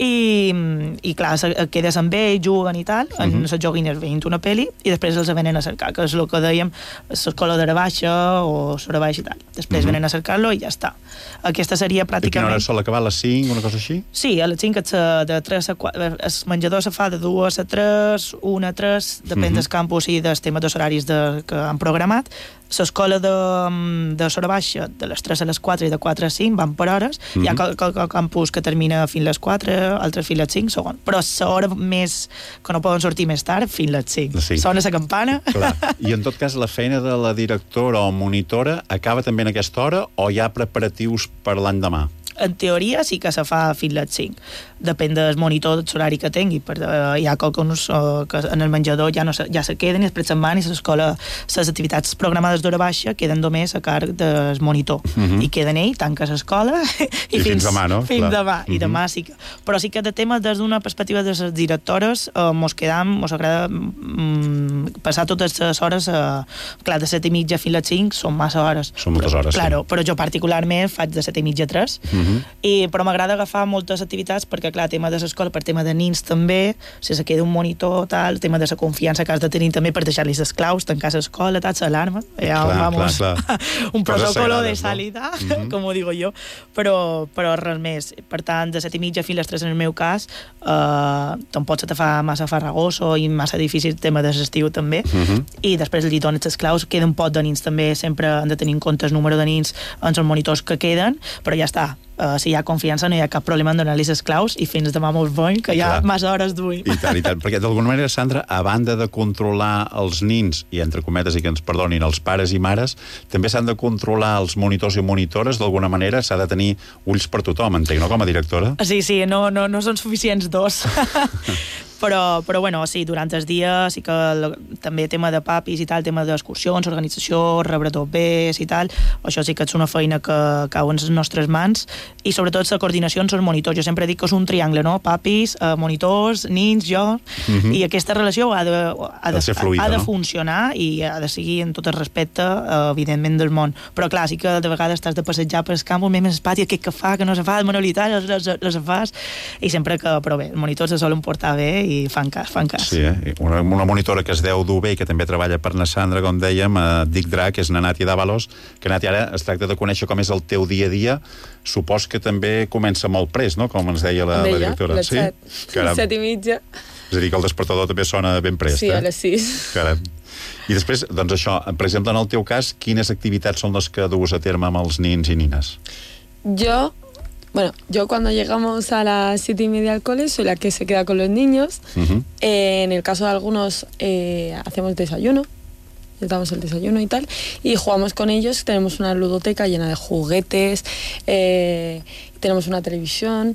i, i clar, quedes amb ell, juguen i tal, en mm-hmm. les joguines veient una pel·li i després els venen a cercar, que és el que dèiem, l'escola d'hora baixa o s'hora baixa i tal. Després mm-hmm. venen a cercar-lo i ja està. Aquesta seria pràcticament... I quina hora sol acabar? A les cinc, una cosa així? Sí, a les cinc, de tres a quatre... El menjador se fa de dues a tres, una a tres, depèn mm-hmm. dels campus i dels temes dels horaris de, que han programat. L'escola de, de Sora Baixa, de les tres a les quatre i de quatre a cinc, van per hores. Mm-hmm. Hi ha qualque campus que termina fins a les quatre, altres fins a les cinc, segon. Però l'hora més... que no poden sortir més tard, fins a les cinc. Sí. Sona la campana. Clar. I en tot cas, la feina de la directora o monitora acaba també en aquesta hora o hi ha preparatius per l'endemà? En teoria sí que se fa fins a les cinc. Depèn del monitor, del horari que tingui. Per, uh, hi ha qualcuns uh, que en el menjador ja, no se, ja se queden i després se'n van i l'escola, les activitats programades d'hora baixa queden només a càrrec del monitor. Uh-huh. I queden ell, tanca l'escola i, I fins, fins demà, no? Fins Clar. demà. Uh-huh. I demà sí que... Però sí que de tema, des d'una perspectiva de les directores, uh, mos quedam, mos agrada um, passar totes les hores, uh, clar, de set i mitja fins a les cinc són massa hores. Són moltes hores, claro, sí. Però jo particularment faig de set i mitja a tres. Uh-huh. I, però m'agrada agafar moltes activitats perquè, clar, tema de l'escola, per tema de nins també, si se queda un monitor, tal, tema de la confiança que has de tenir també per deixar-li les claus, tancar l'escola, tal, l'alarma, ja, clar, vamos, clar, clar. un protocolo de salida, no? mm-hmm. com ho digo jo, però, però res més. Per tant, de set i mitja fins a les tres en el meu cas, eh, tampoc se te fa massa farragoso i massa difícil el tema de l'estiu també, mm-hmm. i després li dones les claus, queda un pot de nins també, sempre han de tenir en compte el número de nins en els monitors que queden, però ja està. Uh, si hi ha confiança no hi ha cap problema en donar-li les claus i fins demà molt bo, que hi ha massa hores d'ull. I tant, i tant, perquè d'alguna manera, Sandra, a banda de controlar els nins, i entre cometes i que ens perdonin, els pares i mares, també s'han de controlar els monitors i monitores, d'alguna manera s'ha de tenir ulls per tothom, entenc, no, com a directora? Sí, sí, no, no, no són suficients dos. Però, però bueno, sí, durant els dies sí que el, també tema de papis i tal, tema d'excursions, organització, rebre tot bé i tal, això sí que és una feina que cau en les nostres mans i sobretot la coordinació amb els monitors. Jo sempre dic que és un triangle, no? Papis, eh, monitors, nins, jo, mm-hmm. i aquesta relació ha de, ha de, de, fluida, ha de no? funcionar i ha de seguir en tot el respecte, eh, evidentment, del món. Però clar, sí que de vegades t'has de passejar per el camp, més més pati, aquest que fa, que no se fa, manualitat, les, les, les fas, i sempre que, però bé, els monitors se solen portar bé i fan cas, fan cas. Sí, eh? una, una monitora que es deu dur bé i que també treballa per na Sandra, com dèiem, a Dic Drac, és na Nàtia Dávalos, que Nàtia, ara es tracta de conèixer com és el teu dia a dia. Supos que també comença molt pres, no?, com ens deia la, deia, la directora. Les set, sí? set i mitja. És a dir, que el despertador també sona ben prest, sí, eh? Sí, a les sis. Caram. I després, doncs això, per exemple, en el teu cas, quines activitats són les que duus a terme amb els nins i nines? Jo... Bueno, yo cuando llegamos a las siete y media al cole soy la que se queda con los niños. Uh-huh. Eh, en el caso de algunos eh, hacemos desayuno les damos el desayuno y tal, y jugamos con ellos. Tenemos una ludoteca llena de juguetes, eh, tenemos una televisión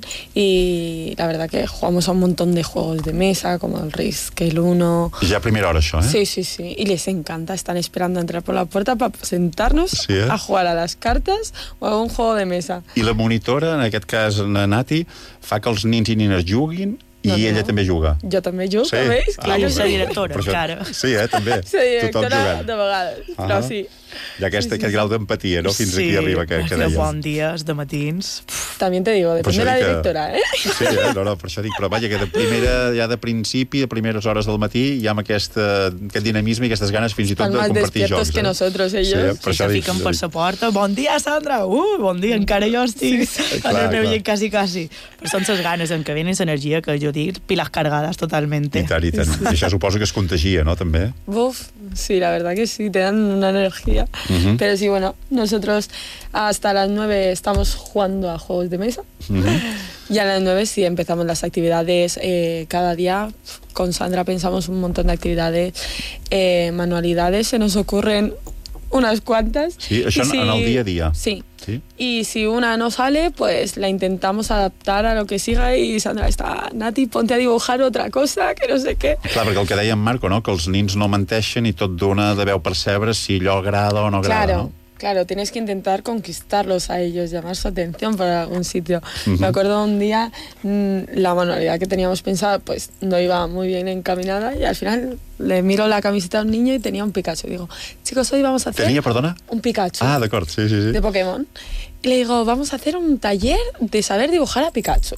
y la verdad que jugamos a un montón de juegos de mesa, como el Risk, el Uno. I ja a primera hora, això, eh? Sí, sí, sí. Y les encanta. Están esperando a entrar por la puerta para sentarnos sí, eh? a jugar a las cartas o a un juego de mesa. I la monitora, en aquest cas, la Nati, fa que els nins i nines juguin i no, ella no. també juga. Jo també jugo, sí. Veus? Clar, jo soy directora, encara. Sí, eh, també. Soy directora de vegades, uh -huh. però sí. Hi ha aquest, sí, sí, aquest grau d'empatia, no? Fins sí, aquí arriba, que, que deies. Bon dies, de matins. También te digo, depende de la directora, que... eh? Sí, eh? No, no, per això dic, però vaja, que de primera, ja de principi, a primeres hores del matí, ja amb aquest, aquest dinamisme i aquestes ganes fins i tot de compartir jocs. Más que eh? nosotros, ellos. Sí, per sí, se fiquen per la porta. Bon dia, Sandra! Uh, bon dia, encara jo estic sí, sí. en el meu llit quasi, quasi. Però són les ganes en què venen l'energia, que jo dic, pilas cargadas totalmente. I tant, i tant. I això suposo que es contagia, ¿no? També. Uf, sí, la verdad que sí, te dan una energía. Uh-huh. Pero sí, bueno, nosotros hasta las nueve estamos jugando a juegos de mesa. Uh-huh. Y a las nueve sí empezamos las actividades. Eh, cada día con Sandra pensamos un montón de actividades, eh, manualidades, se nos ocurren unas cuantas. Sí, això si, en el día a día. Sí. ¿Sí? Y si una no sale, pues la intentamos adaptar a lo que siga y Sandra està, Nati, ponte a dibujar otra cosa, que no sé què. Clar, perquè el que deia en Marco, no? Que els nins no menteixen i tot d'una deveu percebre si allò agrada o no agrada, claro. no? Claro, tienes que intentar conquistarlos a ellos, llamar su atención por algún sitio. Uh-huh. Me acuerdo un día, la manualidad que teníamos pensada, pues no iba muy bien encaminada y al final le miro la camiseta a un niño y tenía un Pikachu. Digo, chicos, hoy vamos a hacer... ¿Tenía, perdona? Un Pikachu. Ah, de acuerdo, sí, sí, sí. De Pokémon. Y le digo, vamos a hacer un taller de saber dibujar a Pikachu.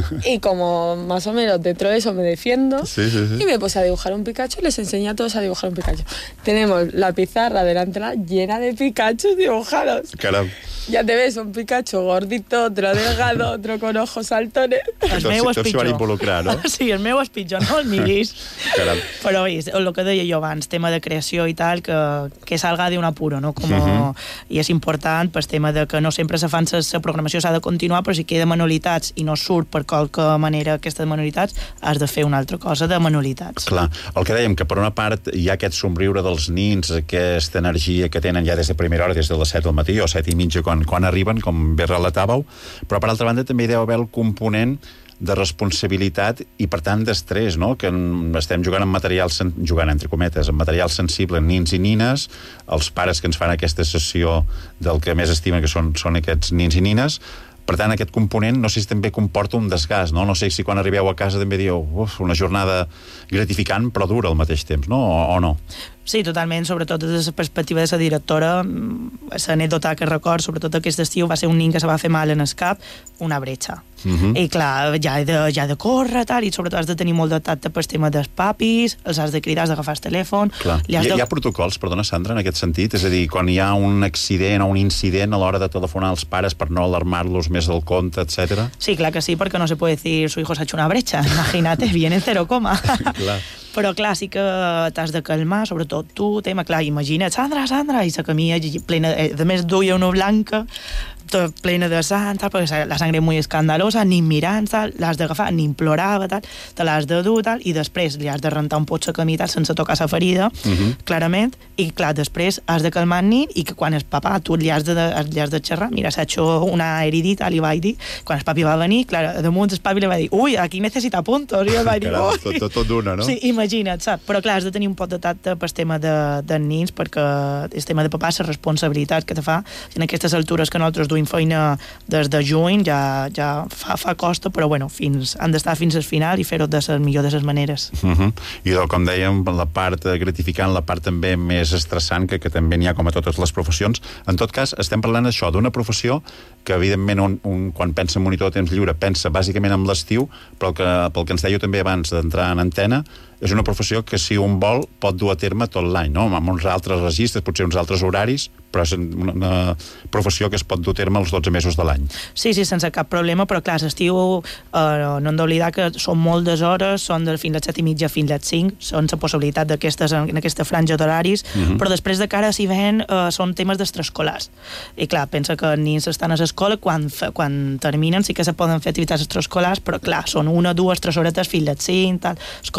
Y como más o menos dentro de eso me defiendo, sí, sí, sí. y me puse a dibujar un Pikachu y les enseñé a todos a dibujar un Pikachu. Tenemos la pizarra delante llena de Pikachu dibujados. Caram. Ya te ves, un Pikachu gordito, otro delgado, otro con ojos saltones. El meu és pitjor. Tots s'hi van involucrar, no? Sí, el meu és pitjor, no el miris. Caram. Però és el que deia jo abans, tema de creació i tal, que, que salga de un apuro, no? Com, uh-huh. I és important pel tema de que no sempre se fan la programació, s'ha de continuar, però si queda manualitats i no surt per qualque manera aquestes manualitats, has de fer una altra cosa de manualitats. Clar, el que dèiem, que per una part hi ha aquest somriure dels nins, aquesta energia que tenen ja des de primera hora, des de les set del matí o set i mitja, quan, quan arriben, com bé relatàveu, però per altra banda també hi deu haver el component de responsabilitat i, per tant, d'estrès, no? Que estem jugant amb material, jugant entre cometes, amb material sensible, nins i nines, els pares que ens fan aquesta sessió del que més estimen, que són, són aquests nins i nines. Per tant, aquest component, no sé si també comporta un desgast, no? No sé si quan arribeu a casa també dieu, uf, una jornada gratificant però dura al mateix temps, no? O, o no? Sí, totalment, sobretot des de la perspectiva de la directora, l'anècdota que record, sobretot aquest estiu, va ser un nin que se va fer mal en el cap, una bretxa. Uh-huh. I clar, ja he, de, ja he de córrer, tal, i sobretot has de tenir molt de tacte pel tema dels papis, els has de cridar, has d'agafar el telèfon... Clar. Hi, ha, de... hi ha protocols, perdona, Sandra, en aquest sentit? És a dir, quan hi ha un accident o un incident a l'hora de telefonar als pares per no alarmar-los més del compte, etcètera? Sí, clar que sí, perquè no se puede decir su hijo se ha hecho una brecha, imagínate, viene en cero coma. Clar. Però clar, sí que t'has de calmar, sobretot tu, tema, clar, imagina't, Sandra, Sandra, i la camilla plena, eh, de més duia una blanca, plena de sang, tal, perquè la sangre és molt escandalosa, ni mirant, tal, l'has d'agafar, ni implorava, tal, te l'has de dur, tal, i després li has de rentar un pot la camí, tal, sense tocar la ferida, uh-huh. clarament, i clar, després has de calmar el nin, i que quan el papà, tu li has de, li has de xerrar, mira, s'ha hecho una heridita, li vaig dir, quan el papi va venir, clar, damunt el papi li va dir, ui, aquí necessita puntos, i jo vaig dir, ui. Tot, tot, tot d'una, no? Sí, imagina't, saps? Però clar, has de tenir un pot de tacte pel tema de, de nins, perquè el tema de papà, la responsabilitat que te fa, en aquestes altures que nosaltres duim feina des de juny, ja, ja fa, fa costa, però bueno, fins, han d'estar fins al final i fer-ho de la millor de les maneres. Uh-huh. I com dèiem, la part gratificant, la part també més estressant, que, que també n'hi ha com a totes les professions. En tot cas, estem parlant això d'una professió que evidentment un, un, quan pensa en monitor de temps lliure pensa bàsicament en l'estiu, però el que, pel que ens dèieu també abans d'entrar en antena, és una professió que si un vol pot dur a terme tot l'any, no? Amb uns altres registres, potser uns altres horaris, però és una, una professió que es pot dur a terme els dotze mesos de l'any. Sí, sí, sense cap problema, però clar, l'estiu eh, no hem d'oblidar que són moltes hores, són de fins a les set i mitja fins a les cinc, són la possibilitat d'aquestes en aquesta franja d'horaris, uh-huh. però després de cara si ven eh, són temes d'extraescolars. I clar, pensa que els nins estan a l'escola, quan, quan terminen sí que se poden fer activitats extraescolars, però clar, són una, dues, tres horetes fins a les cinc, tal. Escoles públiques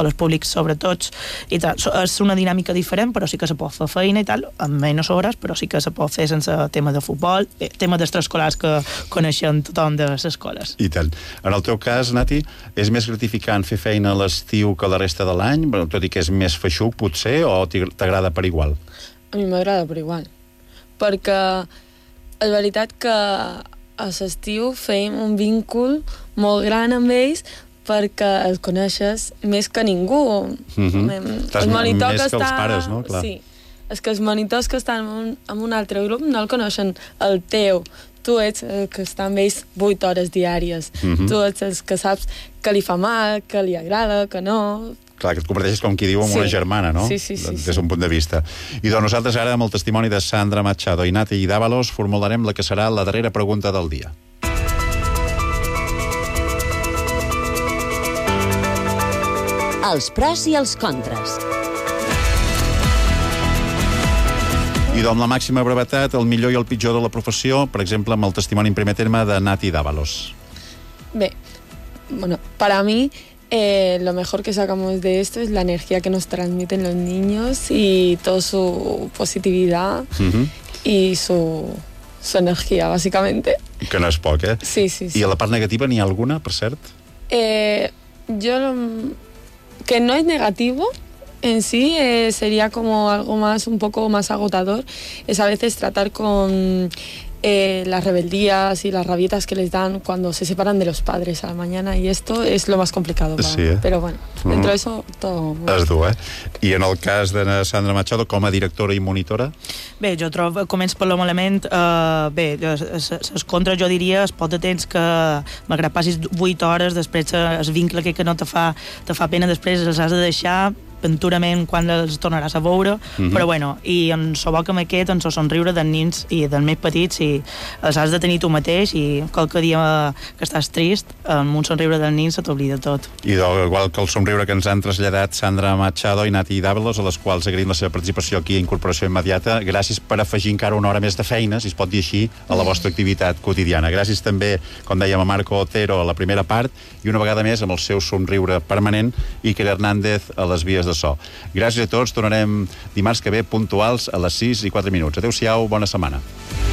sobre tots, i tal. És una dinàmica diferent, però sí que se pot fer feina i tal, amb menys hores, però sí que se pot fer sense tema de futbol, bé, tema d'extraescolars que coneixem tothom de les escoles. I tant. En el teu cas, Nati, és més gratificant fer feina a l'estiu que la resta de l'any, tot i que és més feixuc, potser, o t'agrada per igual? A mi m'agrada per igual, perquè és veritat que a l'estiu feim un víncul molt gran amb ells, perquè els coneixes més que ningú. Mm-hmm. Estàs més que els pares, no? Clar. Sí. És que els monitors que estan en un, en un altre grup no el coneixen el teu. Tu ets el que està amb ells vuit hores diàries. Mm-hmm. Tu ets el que saps que li fa mal, que li agrada, que no... Clar, que et converteixes, com qui diu, en sí. una germana, no? Sí, sí, sí. Des d'un punt de vista. I doncs nosaltres ara, amb el testimoni de Sandra Machado i Nati Dávalos, formularem la que serà la darrera pregunta del dia. Els pros i els contres. I doncs, la màxima brevetat, el millor i el pitjor de la professió, per exemple, amb el testimoni en primer terme de Nati Dávalos. Bé, bueno, para mí... Eh, lo mejor que sacamos de esto es la energía que nos transmiten los niños y toda su positividad uh-huh. y su, su energía, básicamente. Que no és poc, eh? Sí, sí, sí. I a la part negativa n'hi ha alguna, per cert? Eh, yo... Que no es negativo en sí, eh, sería como algo más, un poco más agotador, es a veces tratar con... Eh, las rebeldías y las rabietas que les dan cuando se separan de los padres a la mañana, y esto es lo más complicado para sí, eh? Pero bueno, dentro uh-huh. de eso todo... Es dur, eh? I en el cas de Sandra Machado, com a directora i monitora? Bé, jo trobo, començo per l'element, eh, bé, les contres jo diria, es pot de temps que, malgrat passis vuit hores, després es vincle que no te fa, te fa pena, després els has de deixar venturament quan els tornaràs a veure, mm-hmm. però bueno, i en so bo que amb aquest, en so somriure dels nins i dels més petits, i els has de tenir tu mateix, i qualque dia que estàs trist, amb un somriure dels nins se t'oblida tot. I igual que el somriure que ens han traslladat Sandra Machado i Nati Dávalos, a les quals agraïm la seva participació aquí a Incorporació Immediata, gràcies per afegir encara una hora més de feina, si es pot dir així, a la vostra activitat quotidiana. Gràcies també, com dèiem, a Marco Otero a la primera part, i una vegada més amb el seu somriure permanent, Iker Hernández a les vies de so. Gràcies a tots, tornarem dimarts que ve puntuals a les sis i quatre minuts. Adéu-siau, bona setmana.